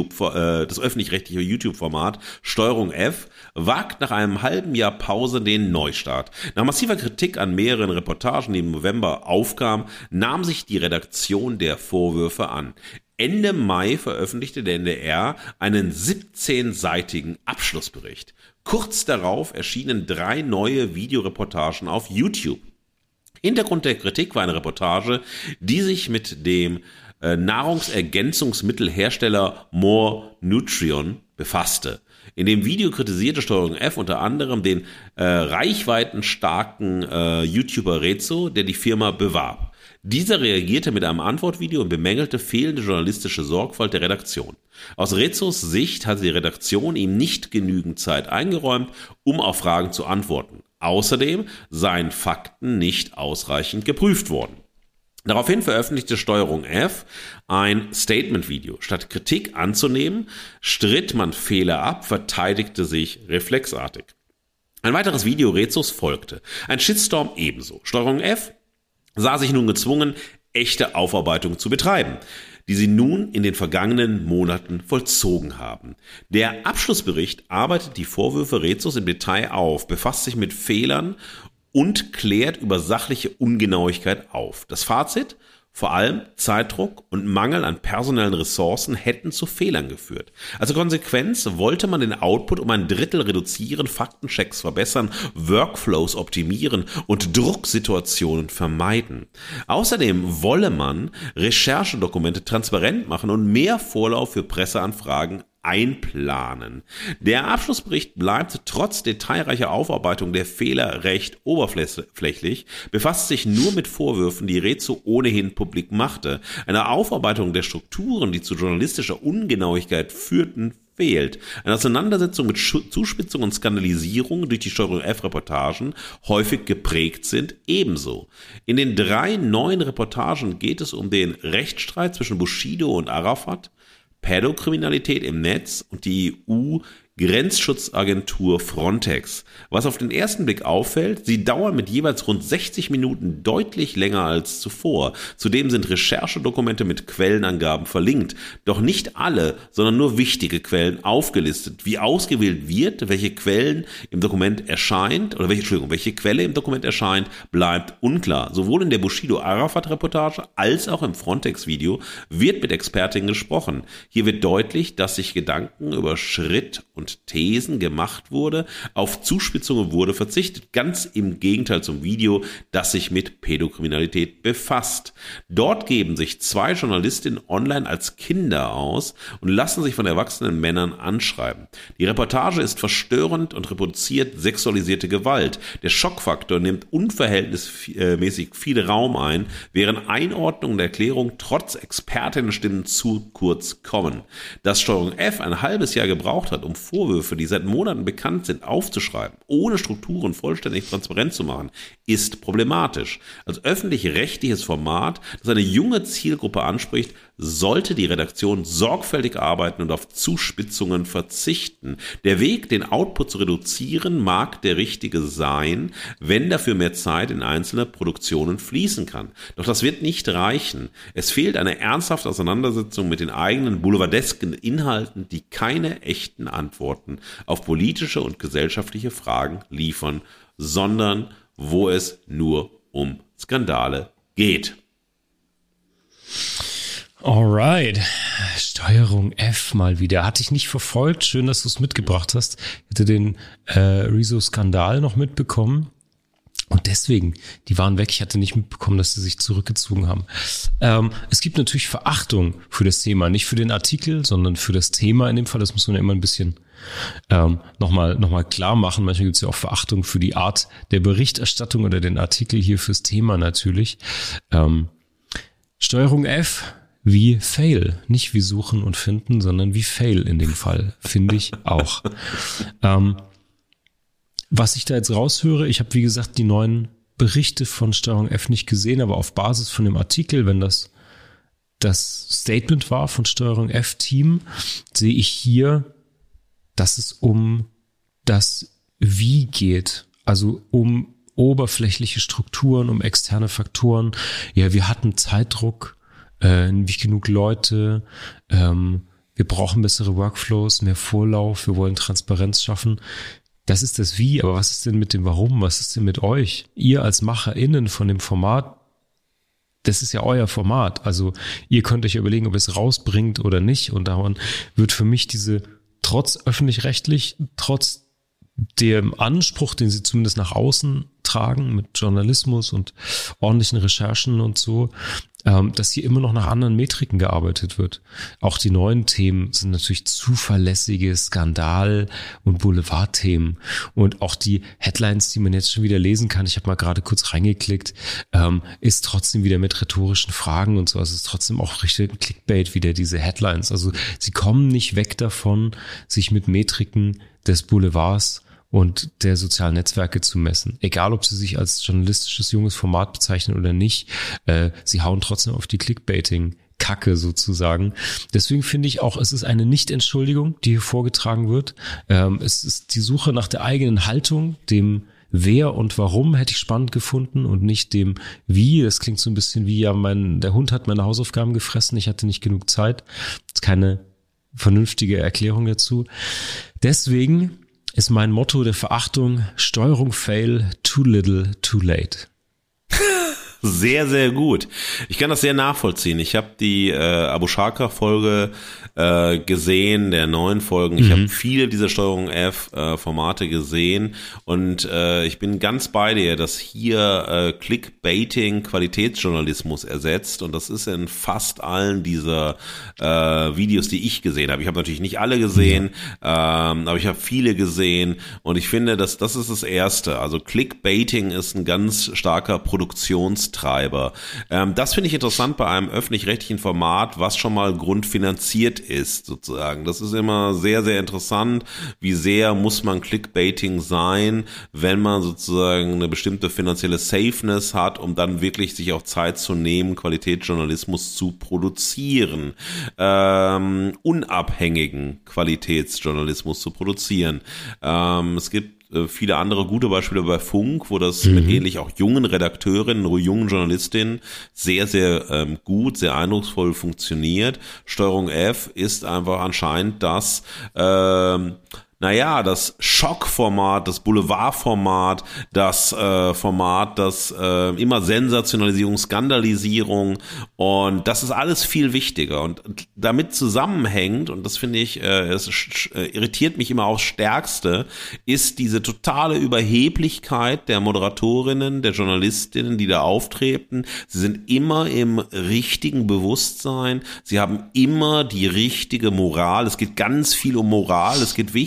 YouTube-Format Steuerung F wagt nach einem halben Jahr Pause den Neustart. Nach massiver Kritik an mehreren Reportagen, die im November aufkamen, nahm sich die Redaktion der Vorwürfe an. Ende Mai veröffentlichte der NDR einen 17-seitigen Abschlussbericht. Kurz darauf erschienen 3 neue Videoreportagen auf YouTube. Hintergrund der Kritik war eine Reportage, die sich mit dem Nahrungsergänzungsmittelhersteller More Nutrition befasste. In dem Video kritisierte Steuerung F unter anderem den reichweitenstarken YouTuber Rezo, der die Firma bewarb. Dieser reagierte mit einem Antwortvideo und bemängelte fehlende journalistische Sorgfalt der Redaktion. Aus Rezos Sicht hatte die Redaktion ihm nicht genügend Zeit eingeräumt, um auf Fragen zu antworten. Außerdem seien Fakten nicht ausreichend geprüft worden. Daraufhin veröffentlichte Steuerung F ein Statement-Video. Statt Kritik anzunehmen, stritt man Fehler ab, verteidigte sich reflexartig. Ein weiteres Video Rezos folgte. Ein Shitstorm ebenso. Steuerung F sah sich nun gezwungen, echte Aufarbeitung zu betreiben, die sie nun in den vergangenen Monaten vollzogen haben. Der Abschlussbericht arbeitet die Vorwürfe Rezos im Detail auf, befasst sich mit Fehlern und klärt über sachliche Ungenauigkeit auf. Das Fazit: Vor allem Zeitdruck und Mangel an personellen Ressourcen hätten zu Fehlern geführt. Als Konsequenz wollte man den Output um ein Drittel reduzieren, Faktenchecks verbessern, Workflows optimieren und Drucksituationen vermeiden. Außerdem wolle man Recherchedokumente transparent machen und mehr Vorlauf für Presseanfragen einplanen. Der Abschlussbericht bleibt trotz detailreicher Aufarbeitung der Fehler recht oberflächlich, befasst sich nur mit Vorwürfen, die Rezo ohnehin publik machte. Eine Aufarbeitung der Strukturen, die zu journalistischer Ungenauigkeit führten, fehlt. Eine Auseinandersetzung mit Zuspitzung und Skandalisierung durch die Steuerung F-Reportagen, häufig geprägt sind, ebenso. In den 3 neuen Reportagen geht es um den Rechtsstreit zwischen Bushido und Arafat, Pädokriminalität im Netz und die EU-Grenzschutzagentur Frontex. Was auf den ersten Blick auffällt, sie dauern mit jeweils rund 60 Minuten deutlich länger als zuvor. Zudem sind Recherchedokumente mit Quellenangaben verlinkt. Doch nicht alle, sondern nur wichtige Quellen aufgelistet. Wie ausgewählt wird, welche Quellen im Dokument erscheint, oder welche Quelle im Dokument erscheint, bleibt unklar. Sowohl in der Bushido-Arafat-Reportage als auch im Frontex-Video wird mit Expertinnen gesprochen. Hier wird deutlich, dass sich Gedanken über Schritt und Thesen gemacht wurde, auf Zuspitzungen wurde verzichtet, ganz im Gegenteil zum Video, das sich mit Pädokriminalität befasst. Dort geben sich 2 Journalistinnen online als Kinder aus und lassen sich von erwachsenen Männern anschreiben. Die Reportage ist verstörend und reproduziert sexualisierte Gewalt. Der Schockfaktor nimmt unverhältnismäßig viel Raum ein, während Einordnung und Erklärung trotz Expertinnenstimmen zu kurz kommen. Dass Steuerung F ein halbes Jahr gebraucht hat, um Vorwürfe, die seit Monaten bekannt sind, aufzuschreiben, ohne Strukturen vollständig transparent zu machen, ist problematisch. Als öffentlich-rechtliches Format, das eine junge Zielgruppe anspricht, sollte die Redaktion sorgfältig arbeiten und auf Zuspitzungen verzichten. Der Weg, den Output zu reduzieren, mag der richtige sein, wenn dafür mehr Zeit in einzelne Produktionen fließen kann. Doch das wird nicht reichen. Es fehlt eine ernsthafte Auseinandersetzung mit den eigenen boulevardesken Inhalten, die keine echten Antworten auf politische und gesellschaftliche Fragen liefern, sondern wo es nur um Skandale geht. Alright, Steuerung F mal wieder. Hatte ich nicht verfolgt. Schön, dass du es mitgebracht hast. Ich hätte den Rezo-Skandal noch mitbekommen. Und deswegen, die waren weg. Ich hatte nicht mitbekommen, dass sie sich zurückgezogen haben. Es gibt natürlich Verachtung für das Thema. Nicht für den Artikel, sondern für das Thema in dem Fall. Das muss man ja immer ein bisschen nochmal klar machen. Manchmal gibt es ja auch Verachtung für die Art der Berichterstattung oder den Artikel hier fürs Thema natürlich. Steuerung F wie Fail. Nicht wie suchen und finden, sondern wie Fail in dem Fall. Finde ich auch. Was ich da jetzt raushöre, ich habe wie gesagt die neuen Berichte von Steuerung F nicht gesehen, aber auf Basis von dem Artikel, wenn das Statement war von Steuerung F-Team, sehe ich hier, dass es um das Wie geht, also um oberflächliche Strukturen, um externe Faktoren. Ja, wir hatten Zeitdruck, nicht genug Leute, wir brauchen bessere Workflows, mehr Vorlauf, wir wollen Transparenz schaffen. Das ist das Wie, aber was ist denn mit dem Warum? Was ist denn mit euch? Ihr als MacherInnen von dem Format, das ist ja euer Format. Also ihr könnt euch überlegen, ob ihr es rausbringt oder nicht. Und daran wird für mich trotz öffentlich-rechtlich, trotz dem Anspruch, den sie zumindest nach außen tragen mit Journalismus und ordentlichen Recherchen und so, dass hier immer noch nach anderen Metriken gearbeitet wird. Auch die neuen Themen sind natürlich zuverlässige Skandal- und Boulevardthemen. Und auch die Headlines, die man jetzt schon wieder lesen kann, ich habe mal gerade kurz reingeklickt, ist trotzdem wieder mit rhetorischen Fragen und so. Also es ist trotzdem auch richtig Clickbait wieder, diese Headlines. Also sie kommen nicht weg davon, sich mit Metriken des Boulevards und der sozialen Netzwerke zu messen. Egal, ob sie sich als journalistisches junges Format bezeichnen oder nicht, sie hauen trotzdem auf die Clickbaiting-Kacke sozusagen. Deswegen finde ich auch, es ist eine Nicht-Entschuldigung, die hier vorgetragen wird. Es ist die Suche nach der eigenen Haltung, dem Wer und Warum hätte ich spannend gefunden und nicht dem Wie. Das klingt so ein bisschen wie, ja, der Hund hat meine Hausaufgaben gefressen, ich hatte nicht genug Zeit. Das ist keine vernünftige Erklärung dazu. Deswegen ist mein Motto der Verachtung: Steuerung fail, too little, too late. Sehr, sehr gut. Ich kann das sehr nachvollziehen. Ich habe die Abu Shaka-Folge gesehen, der 9 Folgen. Ich habe viele dieser Steuerung F Formate gesehen und ich bin ganz bei dir, dass hier Clickbaiting Qualitätsjournalismus ersetzt, und das ist in fast allen dieser Videos, die ich gesehen habe. Ich habe natürlich nicht alle gesehen, aber ich habe viele gesehen, und ich finde, dass das ist das Erste. Also Clickbaiting ist ein ganz starker Produktionstreiber. Das finde ich interessant bei einem öffentlich-rechtlichen Format, was schon mal grundfinanziert ist, sozusagen. Das ist immer sehr, sehr interessant. Wie sehr muss man Clickbaiting sein, wenn man sozusagen eine bestimmte finanzielle Safeness hat, um dann wirklich sich auch Zeit zu nehmen, Qualitätsjournalismus zu produzieren, unabhängigen Qualitätsjournalismus zu produzieren. Es gibt viele andere gute Beispiele bei Funk, wo das mit ähnlich auch jungen Redakteurinnen, jungen Journalistinnen sehr, sehr gut, sehr eindrucksvoll funktioniert. Steuerung F ist einfach anscheinend das das Schockformat, das Boulevardformat, das Format, das immer Sensationalisierung, Skandalisierung, und das ist alles viel wichtiger, und damit zusammenhängt, und das finde ich, es irritiert mich immer aufs Stärkste, ist diese totale Überheblichkeit der Moderatorinnen, der Journalistinnen, die da auftreten. Sie sind immer im richtigen Bewusstsein, sie haben immer die richtige Moral, es geht ganz viel um Moral, es geht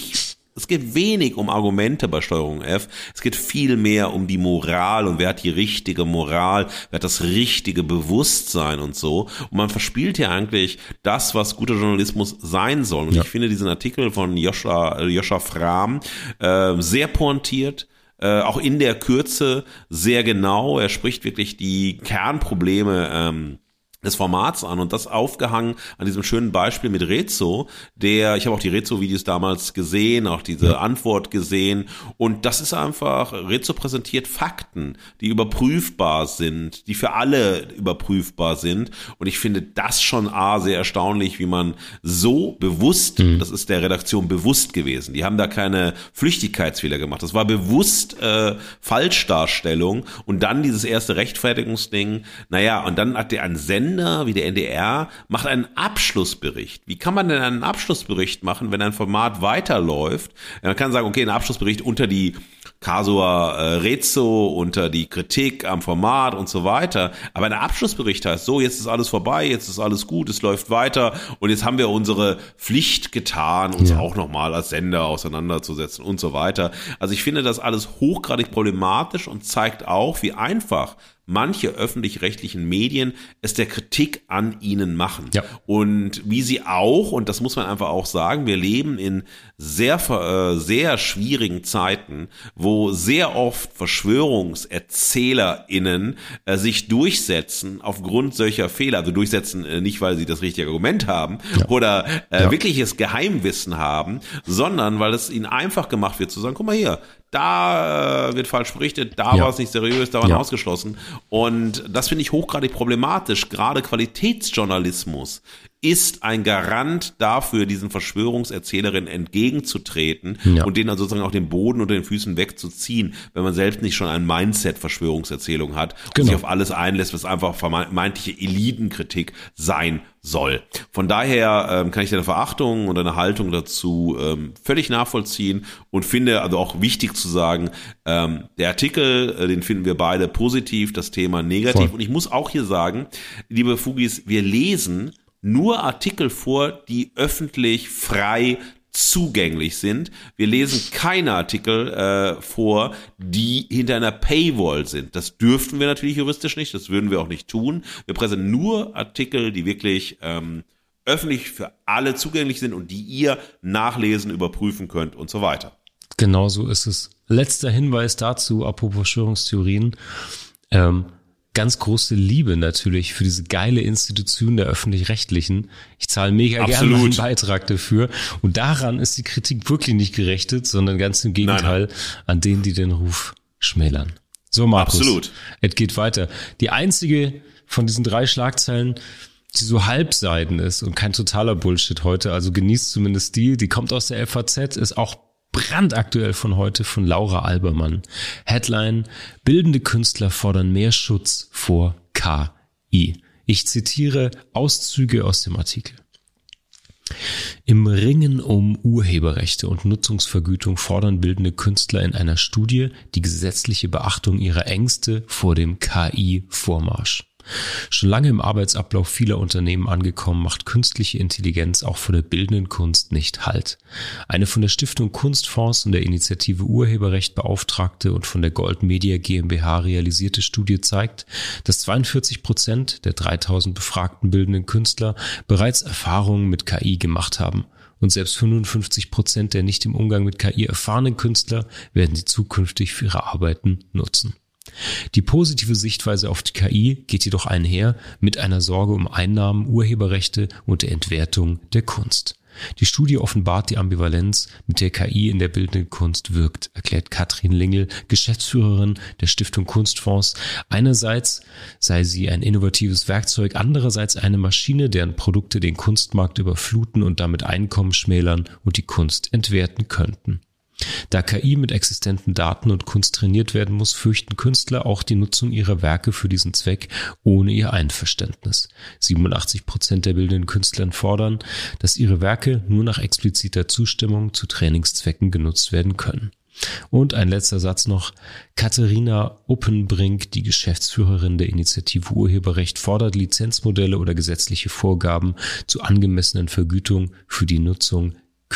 wenig um Argumente bei Steuerung F. Es geht viel mehr um die Moral, und wer hat die richtige Moral, wer hat das richtige Bewusstsein und so. Und man verspielt ja eigentlich das, was guter Journalismus sein soll. Und ich finde diesen Artikel von Joscha Frahm sehr pointiert, auch in der Kürze sehr genau. Er spricht wirklich die Kernprobleme des Formats an, und das aufgehangen an diesem schönen Beispiel mit Rezo, ich habe auch die Rezo-Videos damals gesehen, auch diese Antwort gesehen, und das ist einfach, Rezo präsentiert Fakten, die überprüfbar sind, die für alle überprüfbar sind, und ich finde das schon sehr erstaunlich, wie man so bewusst, das ist der Redaktion bewusst gewesen, die haben da keine Flüchtigkeitsfehler gemacht, das war bewusst Falschdarstellung, und dann dieses erste Rechtfertigungsding, und dann hat der einen Sender wie der NDR macht einen Abschlussbericht. Wie kann man denn einen Abschlussbericht machen, wenn ein Format weiterläuft? Man kann sagen, okay, ein Abschlussbericht unter die Casua Rezo, unter die Kritik am Format und so weiter. Aber ein Abschlussbericht heißt so, jetzt ist alles vorbei, jetzt ist alles gut, es läuft weiter, und jetzt haben wir unsere Pflicht getan, uns auch nochmal als Sender auseinanderzusetzen und so weiter. Also ich finde das alles hochgradig problematisch und zeigt auch, wie einfach manche öffentlich-rechtlichen Medien es der Kritik an ihnen machen. Ja. Und wie sie auch, und das muss man einfach auch sagen, wir leben in sehr schwierigen Zeiten, wo sehr oft VerschwörungserzählerInnen sich durchsetzen aufgrund solcher Fehler. Also durchsetzen nicht, weil sie das richtige Argument haben oder wirkliches Geheimwissen haben, sondern weil es ihnen einfach gemacht wird zu sagen, guck mal hier, da wird falsch berichtet, da war es nicht seriös, da war ausgeschlossen. Und das finde ich hochgradig problematisch. Gerade Qualitätsjournalismus ist ein Garant dafür, diesen Verschwörungserzählerinnen entgegenzutreten und denen also sozusagen auch den Boden unter den Füßen wegzuziehen, wenn man selbst nicht schon ein Mindset-Verschwörungserzählung hat und sich auf alles einlässt, was einfach vermeintliche Elitenkritik sein soll. Von daher kann ich deine Verachtung und deine Haltung dazu völlig nachvollziehen und finde also auch wichtig zu sagen, der Artikel, den finden wir beide positiv, das Thema negativ. Voll. Und ich muss auch hier sagen, liebe Fugis, wir lesen nur Artikel vor, die öffentlich frei zugänglich sind. Wir lesen keine Artikel vor, die hinter einer Paywall sind. Das dürften wir natürlich juristisch nicht, das würden wir auch nicht tun. Wir präsentieren nur Artikel, die wirklich öffentlich für alle zugänglich sind und die ihr nachlesen, überprüfen könnt und so weiter. Genau so ist es. Letzter Hinweis dazu, apropos Verschwörungstheorien. Ganz große Liebe natürlich für diese geile Institution der Öffentlich-Rechtlichen. Ich zahle mega gerne einen Beitrag dafür. Und daran ist die Kritik wirklich nicht gerichtet, sondern ganz im Gegenteil an denen, die den Ruf schmälern. So, Markus. Absolut. Es geht weiter. Die einzige von diesen 3 Schlagzeilen, die so halbseiden ist und kein totaler Bullshit heute, also genießt zumindest die kommt aus der FAZ, ist auch brandaktuell von heute von Laura Albermann. Headline: Bildende Künstler fordern mehr Schutz vor KI. Ich zitiere Auszüge aus dem Artikel. Im Ringen um Urheberrechte und Nutzungsvergütung fordern bildende Künstler in einer Studie die gesetzliche Beachtung ihrer Ängste vor dem KI-Vormarsch. Schon lange im Arbeitsablauf vieler Unternehmen angekommen, macht künstliche Intelligenz auch vor der bildenden Kunst nicht Halt. Eine von der Stiftung Kunstfonds und der Initiative Urheberrecht beauftragte und von der Gold Media GmbH realisierte Studie zeigt, dass 42% der 3000 befragten bildenden Künstler bereits Erfahrungen mit KI gemacht haben. Und selbst 55% der nicht im Umgang mit KI erfahrenen Künstler werden sie zukünftig für ihre Arbeiten nutzen. Die positive Sichtweise auf die KI geht jedoch einher mit einer Sorge um Einnahmen, Urheberrechte und der Entwertung der Kunst. Die Studie offenbart die Ambivalenz, mit der KI in der bildenden Kunst wirkt, erklärt Katrin Lingel, Geschäftsführerin der Stiftung Kunstfonds. Einerseits sei sie ein innovatives Werkzeug, andererseits eine Maschine, deren Produkte den Kunstmarkt überfluten und damit Einkommen schmälern und die Kunst entwerten könnten. Da KI mit existenten Daten und Kunst trainiert werden muss, fürchten Künstler auch die Nutzung ihrer Werke für diesen Zweck ohne ihr Einverständnis. 87% der bildenden Künstler fordern, dass ihre Werke nur nach expliziter Zustimmung zu Trainingszwecken genutzt werden können. Und ein letzter Satz noch. Katharina Uppenbrink, die Geschäftsführerin der Initiative Urheberrecht, fordert Lizenzmodelle oder gesetzliche Vorgaben zu angemessenen Vergütung für die Nutzung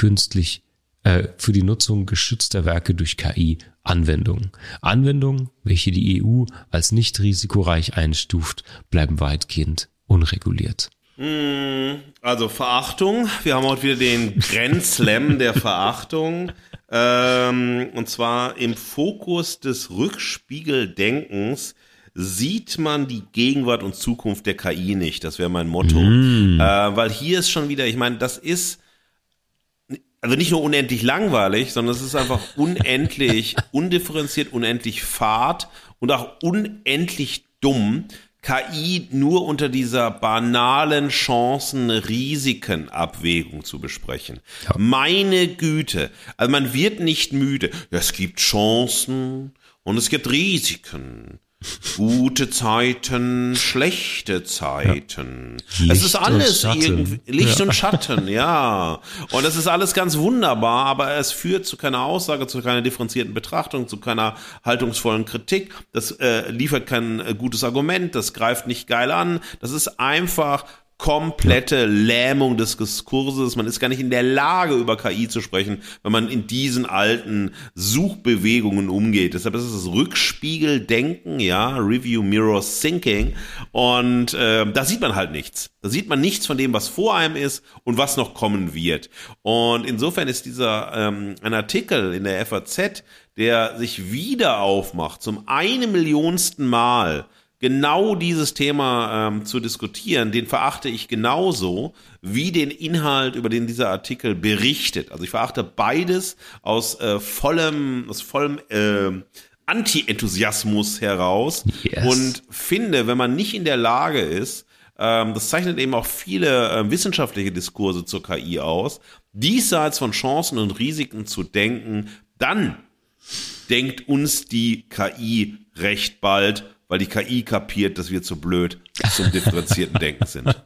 geschützter Werke durch KI-Anwendungen. Anwendungen, welche die EU als nicht risikoreich einstuft, bleiben weitgehend unreguliert. Also Verachtung. Wir haben heute wieder den Grand Slam der Verachtung. Und zwar im Fokus des Rückspiegeldenkens sieht man die Gegenwart und Zukunft der KI nicht. Das wäre mein Motto. Weil hier ist schon wieder, ich meine, das ist also nicht nur unendlich langweilig, sondern es ist einfach unendlich undifferenziert, unendlich fad und auch unendlich dumm, KI nur unter dieser banalen Chancen-Risiken-Abwägung zu besprechen. Ja. Meine Güte, also man wird nicht müde. Ja, es gibt Chancen und es gibt Risiken. Gute Zeiten, schlechte Zeiten. Ja. Es ist alles irgendwie Licht und Schatten, ja. Und das ist alles ganz wunderbar, aber es führt zu keiner Aussage, zu keiner differenzierten Betrachtung, zu keiner haltungsvollen Kritik. Das liefert kein gutes Argument, das greift nicht geil an. Das ist einfach komplette Lähmung des Diskurses. Man ist gar nicht in der Lage, über KI zu sprechen, wenn man in diesen alten Suchbewegungen umgeht. Deshalb ist es das Rückspiegeldenken, ja, Review Mirror Thinking. Und da sieht man halt nichts. Da sieht man nichts von dem, was vor einem ist und was noch kommen wird. Und insofern ist dieser ein Artikel in der FAZ, der sich wieder aufmacht, zum 1 Millionsten Mal genau dieses Thema zu diskutieren, den verachte ich genauso wie den Inhalt, über den dieser Artikel berichtet. Also ich verachte beides aus vollem Anti-Enthusiasmus heraus und finde, wenn man nicht in der Lage ist, das zeichnet eben auch viele wissenschaftliche Diskurse zur KI aus, diesseits von Chancen und Risiken zu denken, dann denkt uns die KI recht bald, weil die KI kapiert, dass wir zu blöd zum differenzierten Denken sind.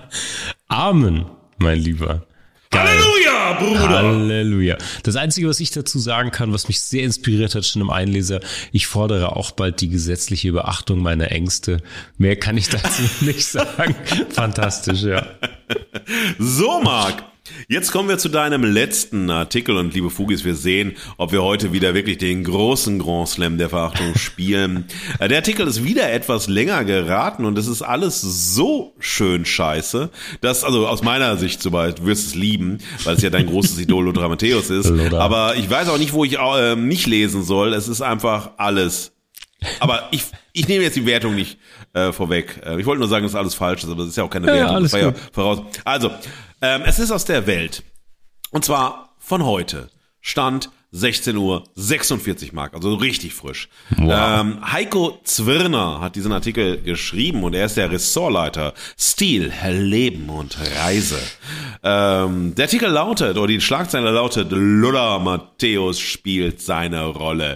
Amen, mein Lieber. Geil. Halleluja, Bruder! Halleluja. Das Einzige, was ich dazu sagen kann, was mich sehr inspiriert hat, schon im Einleser, ich fordere auch bald die gesetzliche Beachtung meiner Ängste. Mehr kann ich dazu nicht sagen. Fantastisch, ja. So, Marc. Jetzt kommen wir zu deinem letzten Artikel und liebe Fugis, wir sehen, ob wir heute wieder wirklich den großen Grand Slam der Verachtung spielen. Der Artikel ist wieder etwas länger geraten und es ist alles so schön scheiße, dass, also aus meiner Sicht soweit, du wirst es lieben, weil es ja dein großes Idol Lothar Matthäus ist, aber ich weiß auch nicht, wo ich nicht lesen soll, es ist einfach alles. Aber ich nehme jetzt die Wertung nicht vorweg. Ich wollte nur sagen, dass alles falsch ist, aber das ist ja auch keine Wertung. Ja, alles das war ja voraus. Also, es ist aus der Welt. Und zwar von heute. Stand 16:46 Uhr, also richtig frisch. Wow. Heiko Zwirner hat diesen Artikel geschrieben und er ist der Ressortleiter Stil, Leben und Reise. Der Artikel lautet, oder die Schlagzeile lautet, Lothar Matthäus spielt seine Rolle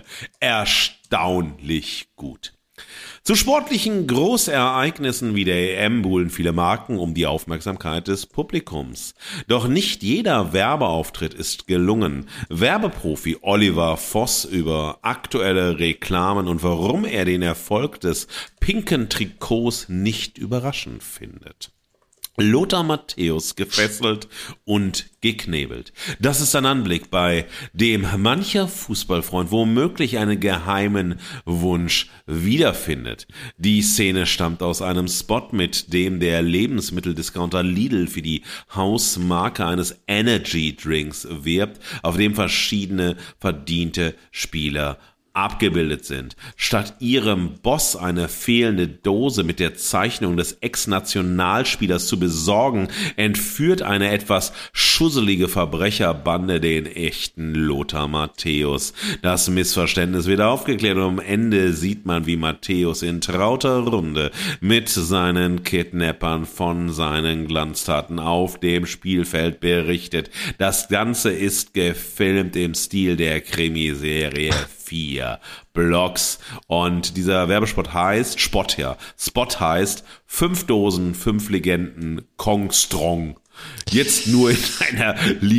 erstaunlich gut. Zu sportlichen Großereignissen wie der EM buhlen viele Marken um die Aufmerksamkeit des Publikums. Doch nicht jeder Werbeauftritt ist gelungen. Werbeprofi Oliver Voss über aktuelle Reklamen und warum er den Erfolg des pinken Trikots nicht überraschend findet. Lothar Matthäus gefesselt und geknebelt. Das ist ein Anblick, bei dem mancher Fußballfreund womöglich einen geheimen Wunsch wiederfindet. Die Szene stammt aus einem Spot, mit dem der Lebensmitteldiscounter Lidl für die Hausmarke eines Energy Drinks wirbt, auf dem verschiedene verdiente Spieler abgebildet sind. Statt ihrem Boss eine fehlende Dose mit der Zeichnung des Ex-Nationalspielers zu besorgen, entführt eine etwas schusselige Verbrecherbande den echten Lothar Matthäus. Das Missverständnis wird aufgeklärt und am Ende sieht man, wie Matthäus in trauter Runde mit seinen Kidnappern von seinen Glanztaten auf dem Spielfeld berichtet. Das Ganze ist gefilmt im Stil der Krimiserie 4 Blocks und dieser Werbespot heißt, Spot heißt 5 Dosen, 5 Legenden, Kong Strong. Jetzt nur in einer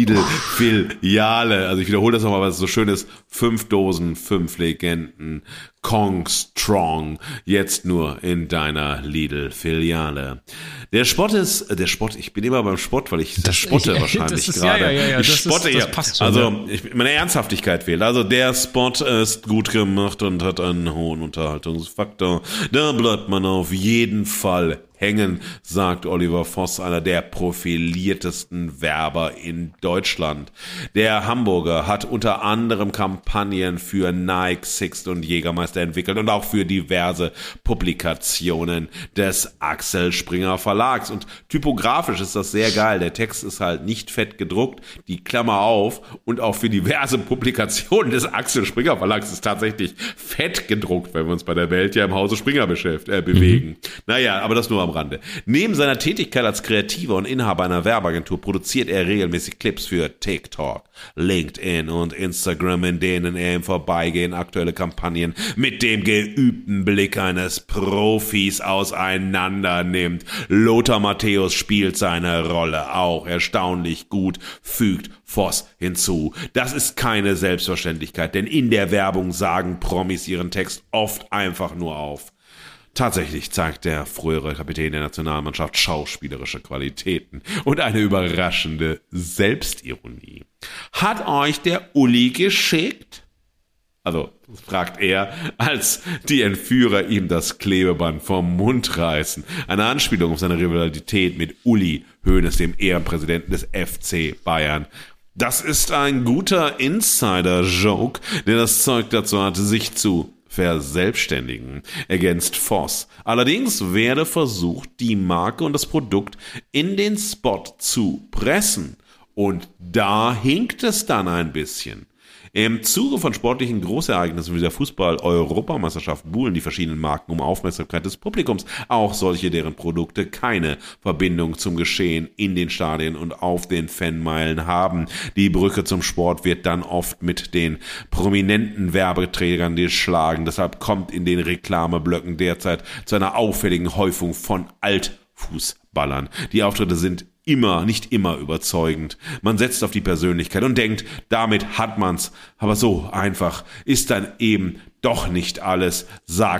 Lidl-Filiale. Also ich wiederhole das nochmal, weil es so schön ist. 5 Dosen, 5 Legenden, Kong Strong. Jetzt nur in deiner Lidl-Filiale. Der Spot, ich bin immer beim Spot, weil ich spotte wahrscheinlich gerade. Ja, ich spotte ja. Passt schon, also meine Ernsthaftigkeit fehlt. Also der Spot ist gut gemacht und hat einen hohen Unterhaltungsfaktor. Da bleibt man auf jeden Fall hängen, sagt Oliver Voss, einer der profiliertesten Werber in Deutschland. Der Hamburger hat unter anderem Kampagnen für Nike, Sixt und Jägermeister entwickelt und auch für diverse Publikationen des Axel Springer Verlags. Und typografisch ist das sehr geil. Der Text ist halt nicht fett gedruckt, die Klammer auf, und auch für diverse Publikationen des Axel Springer Verlags ist tatsächlich fett gedruckt, wenn wir uns bei der Welt ja im Hause Springer bewegen. Naja, aber das nur am Rande. Neben seiner Tätigkeit als Kreativer und Inhaber einer Werbeagentur produziert er regelmäßig Clips für TikTok, LinkedIn und Instagram, in denen er im Vorbeigehen aktuelle Kampagnen mit dem geübten Blick eines Profis auseinander nimmt. Lothar Matthäus spielt seine Rolle auch erstaunlich gut, fügt Voss hinzu. Das ist keine Selbstverständlichkeit, denn in der Werbung sagen Promis ihren Text oft einfach nur auf. Tatsächlich zeigt der frühere Kapitän der Nationalmannschaft schauspielerische Qualitäten und eine überraschende Selbstironie. Hat euch der Uli geschickt? Also, fragt er, als die Entführer ihm das Klebeband vom Mund reißen. Eine Anspielung auf seine Rivalität mit Uli Hoeneß, dem Ehrenpräsidenten des FC Bayern. Das ist ein guter Insider-Joke, der das Zeug dazu hatte, sich zu verselbstständigen, ergänzt Voss. Allerdings werde versucht, die Marke und das Produkt in den Spot zu pressen. Und da hinkt es dann ein bisschen. Im Zuge von sportlichen Großereignissen wie der Fußball-Europameisterschaft buhlen die verschiedenen Marken um Aufmerksamkeit des Publikums, auch solche, deren Produkte keine Verbindung zum Geschehen in den Stadien und auf den Fanmeilen haben. Die Brücke zum Sport wird dann oft mit den prominenten Werbeträgern geschlagen. Deshalb kommt in den Reklameblöcken derzeit zu einer auffälligen Häufung von Altfußballern. Die Auftritte sind nicht immer überzeugend. Man setzt auf die Persönlichkeit und denkt, damit hat man's. Aber so einfach ist dann eben doch nicht alles, sagt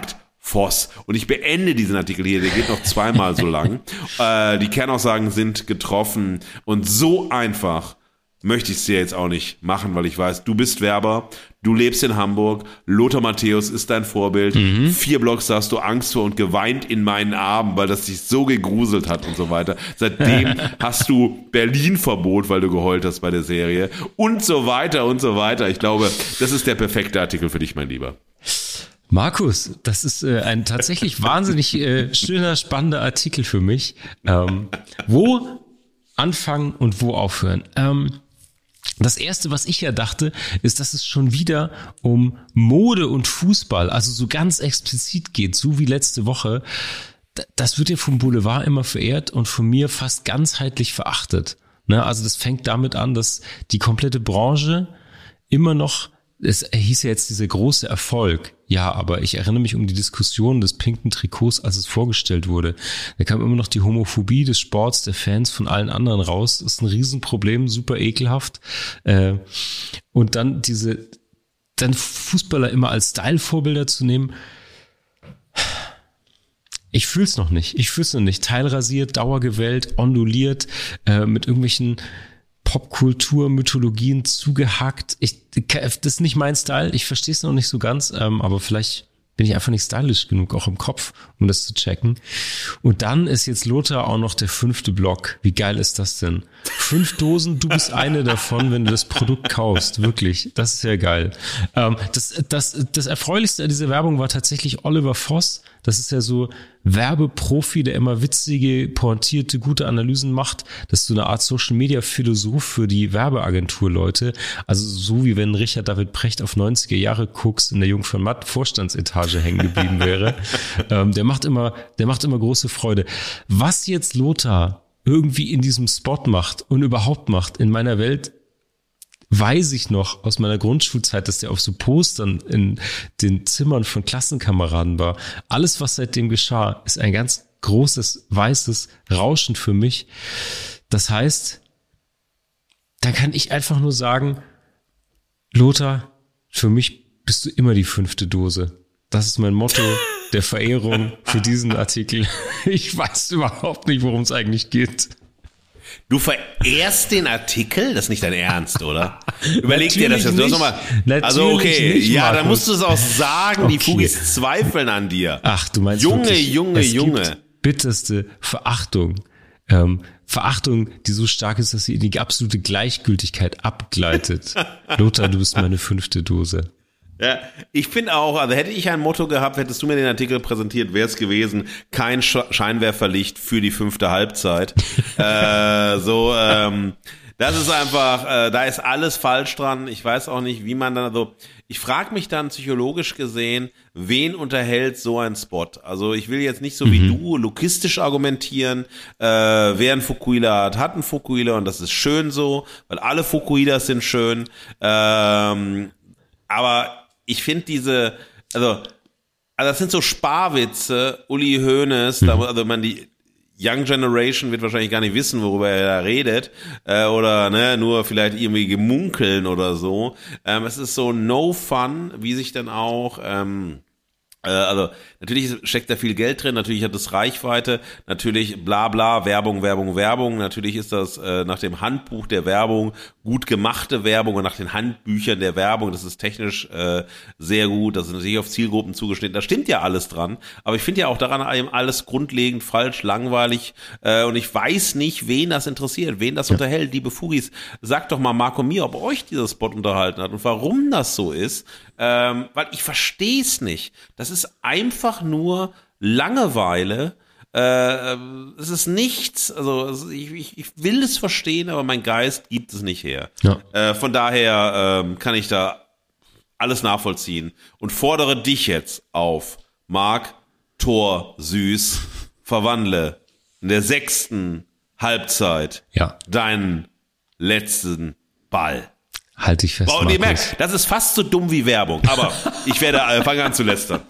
Voss. Und ich beende diesen Artikel hier, der geht noch zweimal so lang. Die Kernaussagen sind getroffen und so einfach möchte ich es dir jetzt auch nicht machen, weil ich weiß, du bist Werber, du lebst in Hamburg, Lothar Matthäus ist dein Vorbild, 4 Blocks hast du Angst vor und geweint in meinen Armen, weil das dich so gegruselt hat und so weiter. Seitdem hast du Berlin-Verbot, weil du geheult hast bei der Serie und so weiter und so weiter. Ich glaube, das ist der perfekte Artikel für dich, mein Lieber. Markus, das ist ein tatsächlich wahnsinnig schöner, spannender Artikel für mich. Wo anfangen und wo aufhören? Das erste, was ich ja dachte, ist, dass es schon wieder um Mode und Fußball, also so ganz explizit geht, so wie letzte Woche. Das wird ja vom Boulevard immer verehrt und von mir fast ganzheitlich verachtet. Ne? Also das fängt damit an, dass die komplette Branche immer noch, es hieß ja jetzt dieser große Erfolg. Ja, aber ich erinnere mich um die Diskussion des pinken Trikots, als es vorgestellt wurde. Da kam immer noch die Homophobie des Sports, der Fans von allen anderen raus. Das ist ein Riesenproblem, super ekelhaft. Und dann dann Fußballer immer als Style-Vorbilder zu nehmen. Ich fühl's noch nicht. Teilrasiert, dauergewellt, onduliert, mit irgendwelchen Popkultur, Mythologien zugehackt. Das ist nicht mein Style. Ich verstehe es noch nicht so ganz, aber vielleicht bin ich einfach nicht stylisch genug, auch im Kopf, um das zu checken. Und dann ist jetzt Lothar auch noch der 5. Block. Wie geil ist das denn? 5 Dosen, du bist eine davon, wenn du das Produkt kaufst. Wirklich, das ist ja geil. Das Erfreulichste an dieser Werbung war tatsächlich Oliver Voss. Das ist ja so Werbeprofi, der immer witzige, pointierte, gute Analysen macht. Das ist so eine Art Social-Media-Philosoph für die Werbeagenturleute. Also so wie wenn Richard David Precht auf 90er Jahre Koks in der Jungfern-Matt Vorstandsetage hängen geblieben wäre. Der macht immer große Freude. Was jetzt Lothar irgendwie in diesem Spot macht und überhaupt macht in meiner Welt, weiß ich noch aus meiner Grundschulzeit, dass der auf so Postern in den Zimmern von Klassenkameraden war. Alles, was seitdem geschah, ist ein ganz großes, weißes Rauschen für mich. Das heißt, da kann ich einfach nur sagen, Lothar, für mich bist du immer die 5. Dose. Das ist mein Motto der Verehrung für diesen Artikel. Ich weiß überhaupt nicht, worum es eigentlich geht. Du verehrst den Artikel? Das ist nicht dein Ernst, oder? Überleg dir das jetzt. Also okay, nicht, ja, dann musst du es auch sagen, okay. Die Fugis zweifeln an dir. Ach, du meinst Junge, wirklich, Junge. Gibt bitterste Verachtung. Verachtung, die so stark ist, dass sie in die absolute Gleichgültigkeit abgleitet. Lothar, du bist meine 5. Dose. Ja, ich finde auch, also hätte ich ein Motto gehabt, hättest du mir den Artikel präsentiert, wäre es gewesen, kein Scheinwerferlicht für die 5. Halbzeit. Das ist einfach, da ist alles falsch dran. Ich weiß auch nicht, wie man dann, also ich frage mich dann psychologisch gesehen, wen unterhält so ein Spot? Also ich will jetzt nicht so wie du logistisch argumentieren, wer einen Fukuhila hat einen Fukuhila und das ist schön so, weil alle Fukuhilas sind schön, aber ich finde also das sind so Sparwitze, Uli Hoeneß, also die Young Generation wird wahrscheinlich gar nicht wissen, worüber er da redet, oder nur vielleicht irgendwie gemunkeln oder so. Es ist so no fun, wie sich dann auch also natürlich steckt da viel Geld drin, natürlich hat es Reichweite, natürlich bla bla, Werbung, natürlich ist das nach dem Handbuch der Werbung gut gemachte Werbung und nach den Handbüchern der Werbung, das ist technisch sehr gut, das ist natürlich auf Zielgruppen zugeschnitten, da stimmt ja alles dran, aber ich finde ja auch daran eben alles grundlegend falsch, langweilig und ich weiß nicht, wen das interessiert, wen das unterhält, liebe Fugis, sagt doch mal Marco mir, ob euch dieser Spot unterhalten hat und warum das so ist, weil ich verstehe es nicht. Das ist einfach nur Langeweile. Es ist nichts, also ich will es verstehen, aber mein Geist gibt es nicht her. Ja. Von daher kann ich da alles nachvollziehen und fordere dich jetzt auf, Marc, Tor, süß, verwandle in der 6. Halbzeit deinen letzten Ball. Halt dich fest, und ihr merkt, das ist fast so dumm wie Werbung, aber ich fange an zu lästern.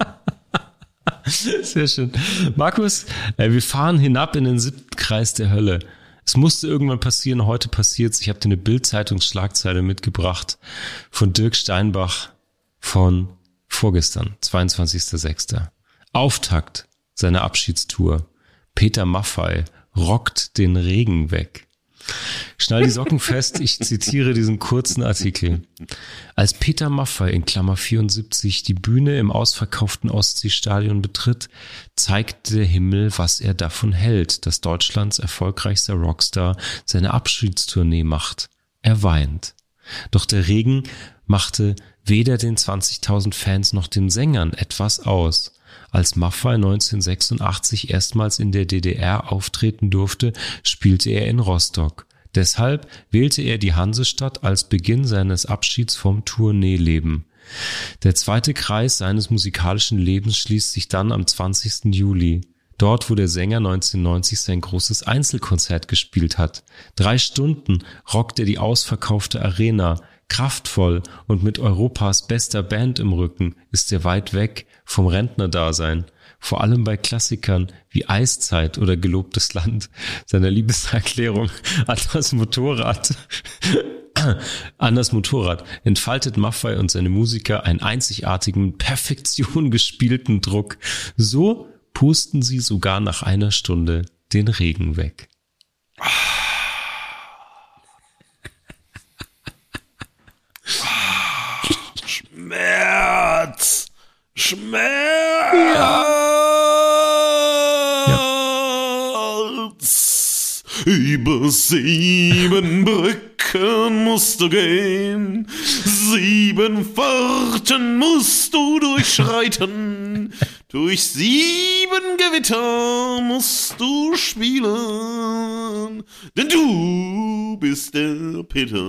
Sehr schön. Markus, wir fahren hinab in den 7. Kreis der Hölle. Es musste irgendwann passieren, heute passiert's. Ich habe dir eine Bild-Zeitungsschlagzeile mitgebracht von Dirk Steinbach von vorgestern, 22.06. Auftakt seiner Abschiedstour. Peter Maffay rockt den Regen weg. Schnall die Socken fest, ich zitiere diesen kurzen Artikel. Als Peter Maffay in Klammer 74 die Bühne im ausverkauften Ostseestadion betritt, zeigt der Himmel, was er davon hält, dass Deutschlands erfolgreichster Rockstar seine Abschiedstournee macht. Er weint. Doch der Regen machte weder den 20.000 Fans noch den Sängern etwas aus. Als Maffay 1986 erstmals in der DDR auftreten durfte, spielte er in Rostock. Deshalb wählte er die Hansestadt als Beginn seines Abschieds vom Tourneeleben. Der zweite Kreis seines musikalischen Lebens schließt sich dann am 20. Juli. Dort, wo der Sänger 1990 sein großes Einzelkonzert gespielt hat. 3 Stunden rockt er die ausverkaufte Arena. Kraftvoll und mit Europas bester Band im Rücken ist er weit weg vom Rentnerdasein. Vor allem bei Klassikern wie Eiszeit oder Gelobtes Land, seiner Liebeserklärung an das Motorrad entfaltet Maffay und seine Musiker einen einzigartigen, mit Perfektion gespielten Druck. So pusten sie sogar nach einer Stunde den Regen weg. Schmerz. Über 7 Brücken musst du gehen, 7 Pforten musst du durchschreiten, durch 7 Gewitter musst du spielen, denn du bist der Peter.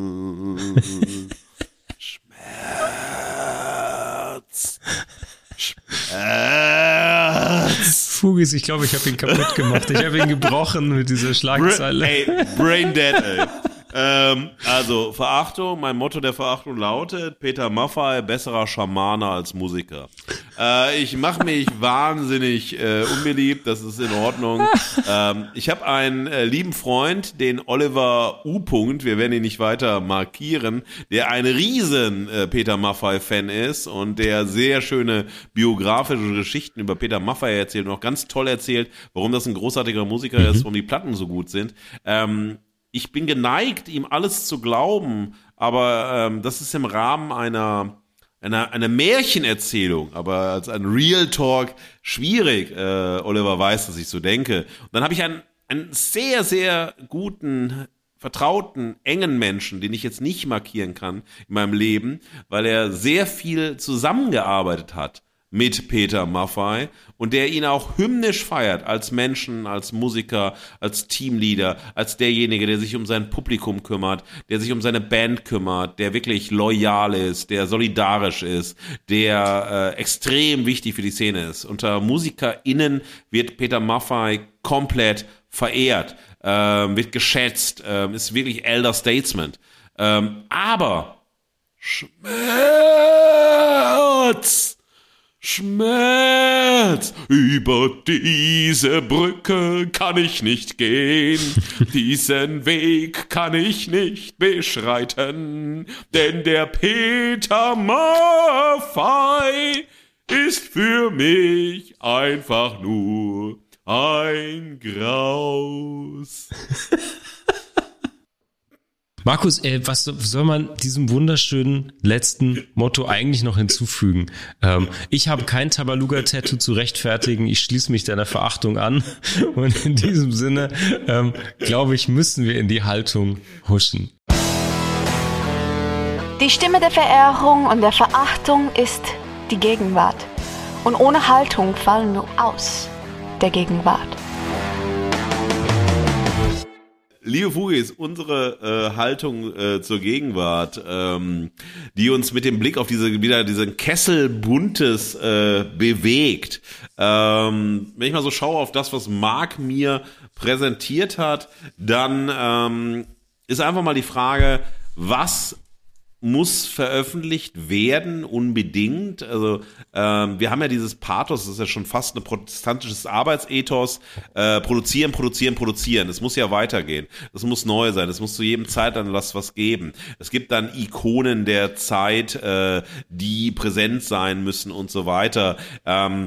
Fugis, ich glaube, ich habe ihn kaputt gemacht. Ich habe ihn gebrochen mit dieser Schlagzeile. Brain dead, ey. Also, Verachtung, mein Motto der Verachtung lautet, Peter Maffay, besserer Schamane als Musiker. Ich mache mich wahnsinnig unbeliebt, das ist in Ordnung. Ich habe einen lieben Freund, den Oliver U. Wir werden ihn nicht weiter markieren, der ein riesen Peter Maffay-Fan ist und der sehr schöne biografische Geschichten über Peter Maffay erzählt und auch ganz toll erzählt, warum das ein großartiger Musiker ist, warum die Platten so gut sind. Ich bin geneigt, ihm alles zu glauben, aber das ist im Rahmen einer Märchenerzählung, aber als ein Real Talk schwierig. Oliver weiß, dass ich so denke. Und dann habe ich einen sehr, sehr guten, vertrauten, engen Menschen, den ich jetzt nicht markieren kann in meinem Leben, weil er sehr viel zusammengearbeitet hat mit Peter Maffay und der ihn auch hymnisch feiert als Menschen, als Musiker, als Teamleader, als derjenige, der sich um sein Publikum kümmert, der sich um seine Band kümmert, der wirklich loyal ist, der solidarisch ist, der extrem wichtig für die Szene ist. Unter MusikerInnen wird Peter Maffay komplett verehrt, wird geschätzt, ist wirklich Elder Statesman. Aber Schmerz, über diese Brücke kann ich nicht gehen, diesen Weg kann ich nicht beschreiten, denn der Peter Maffay ist für mich einfach nur ein Graus. Markus, was soll man diesem wunderschönen letzten Motto eigentlich noch hinzufügen? Ich habe kein Tabaluga-Tattoo zu rechtfertigen. Ich schließe mich deiner Verachtung an. Und in diesem Sinne, glaube ich, müssen wir in die Haltung huschen. Die Stimme der Verehrung und der Verachtung ist die Gegenwart. Und ohne Haltung fallen wir aus der Gegenwart. Liebe Fugis, unsere Haltung zur Gegenwart, die uns mit dem Blick auf diesen Kessel Buntes bewegt. Wenn ich mal so schaue auf das, was Marc mir präsentiert hat, dann ist einfach mal die Frage, was muss veröffentlicht werden, unbedingt. Also wir haben ja dieses Pathos, das ist ja schon fast ein protestantisches Arbeitsethos, produzieren. Es muss ja weitergehen. Es muss neu sein. Es muss zu jedem Zeitanlass was geben. Es gibt dann Ikonen der Zeit, die präsent sein müssen und so weiter.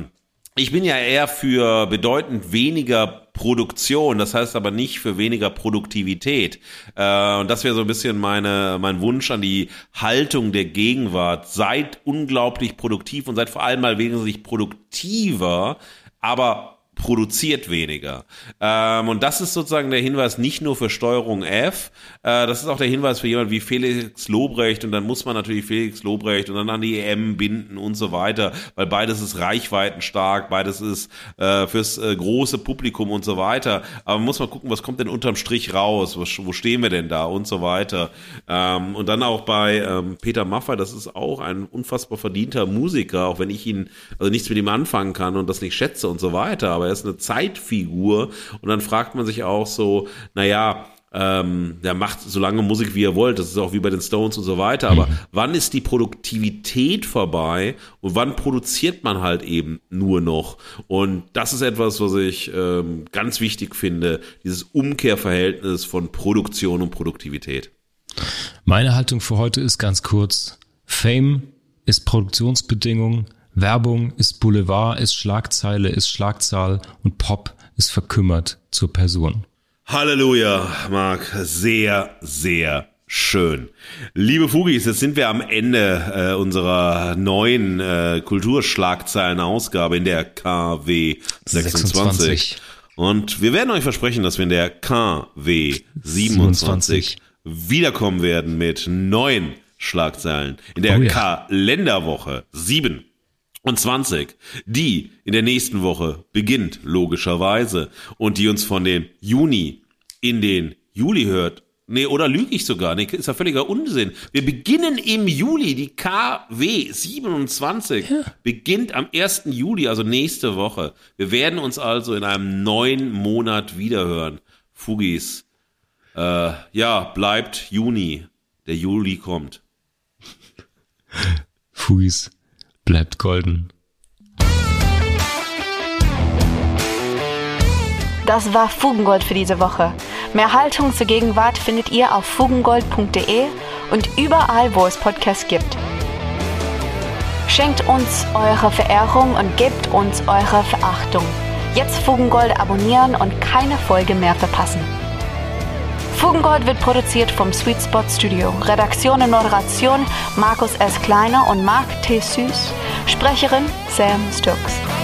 Ich bin ja eher für bedeutend weniger Produktion, das heißt aber nicht für weniger Produktivität. Und das wäre so ein bisschen mein Wunsch an die Haltung der Gegenwart. Seid unglaublich produktiv und seid vor allem mal wesentlich produktiver, aber produziert weniger. Und das ist sozusagen der Hinweis nicht nur für Steuerung F, das ist auch der Hinweis für jemanden wie Felix Lobrecht, und dann muss man natürlich Felix Lobrecht und dann an die EM binden und so weiter, weil beides ist reichweitenstark, beides ist fürs große Publikum und so weiter. Aber man muss mal gucken, was kommt denn unterm Strich raus, wo stehen wir denn da und so weiter. Und dann auch bei Peter Maffay, das ist auch ein unfassbar verdienter Musiker, auch wenn ich nichts mit ihm anfangen kann und das nicht schätze und so weiter, aber er ist eine Zeitfigur, und dann fragt man sich auch so, naja, der macht so lange Musik, wie er wollt, das ist auch wie bei den Stones und so weiter, aber wann ist die Produktivität vorbei und wann produziert man halt eben nur noch? Und das ist etwas, was ich ganz wichtig finde, dieses Umkehrverhältnis von Produktion und Produktivität. Meine Haltung für heute ist ganz kurz: Fame ist Produktionsbedingung, Werbung ist Boulevard, ist Schlagzeile, ist Schlagzahl, und Pop ist verkümmert zur Person. Halleluja, Marc. Sehr, sehr schön. Liebe Fugis, jetzt sind wir am Ende unserer neuen Kulturschlagzeilen-Ausgabe in der KW 26. Und wir werden euch versprechen, dass wir in der KW 27 wiederkommen werden mit neuen Schlagzeilen. In der Kalenderwoche 27, die in der nächsten Woche beginnt, logischerweise, und die uns von dem Juni in den Juli hört. Nee, oder lüge ich sogar? Nee, ist ja völliger Unsinn. Wir beginnen im Juli, die KW 27 beginnt am 1. Juli, also nächste Woche. Wir werden uns also in einem neuen Monat wiederhören. Fugis, bleibt Juni. Der Juli kommt. Fugis, bleibt golden. Das war Fugengold für diese Woche. Mehr Haltung zur Gegenwart findet ihr auf fugengold.de und überall, wo es Podcasts gibt. Schenkt uns eure Verehrung und gebt uns eure Verachtung. Jetzt Fugengold abonnieren und keine Folge mehr verpassen. Fugengold wird produziert vom Sweet Spot Studio. Redaktion und Moderation Markus S. Kleiner und Marc T. Süß. Sprecherin Sam Stokes.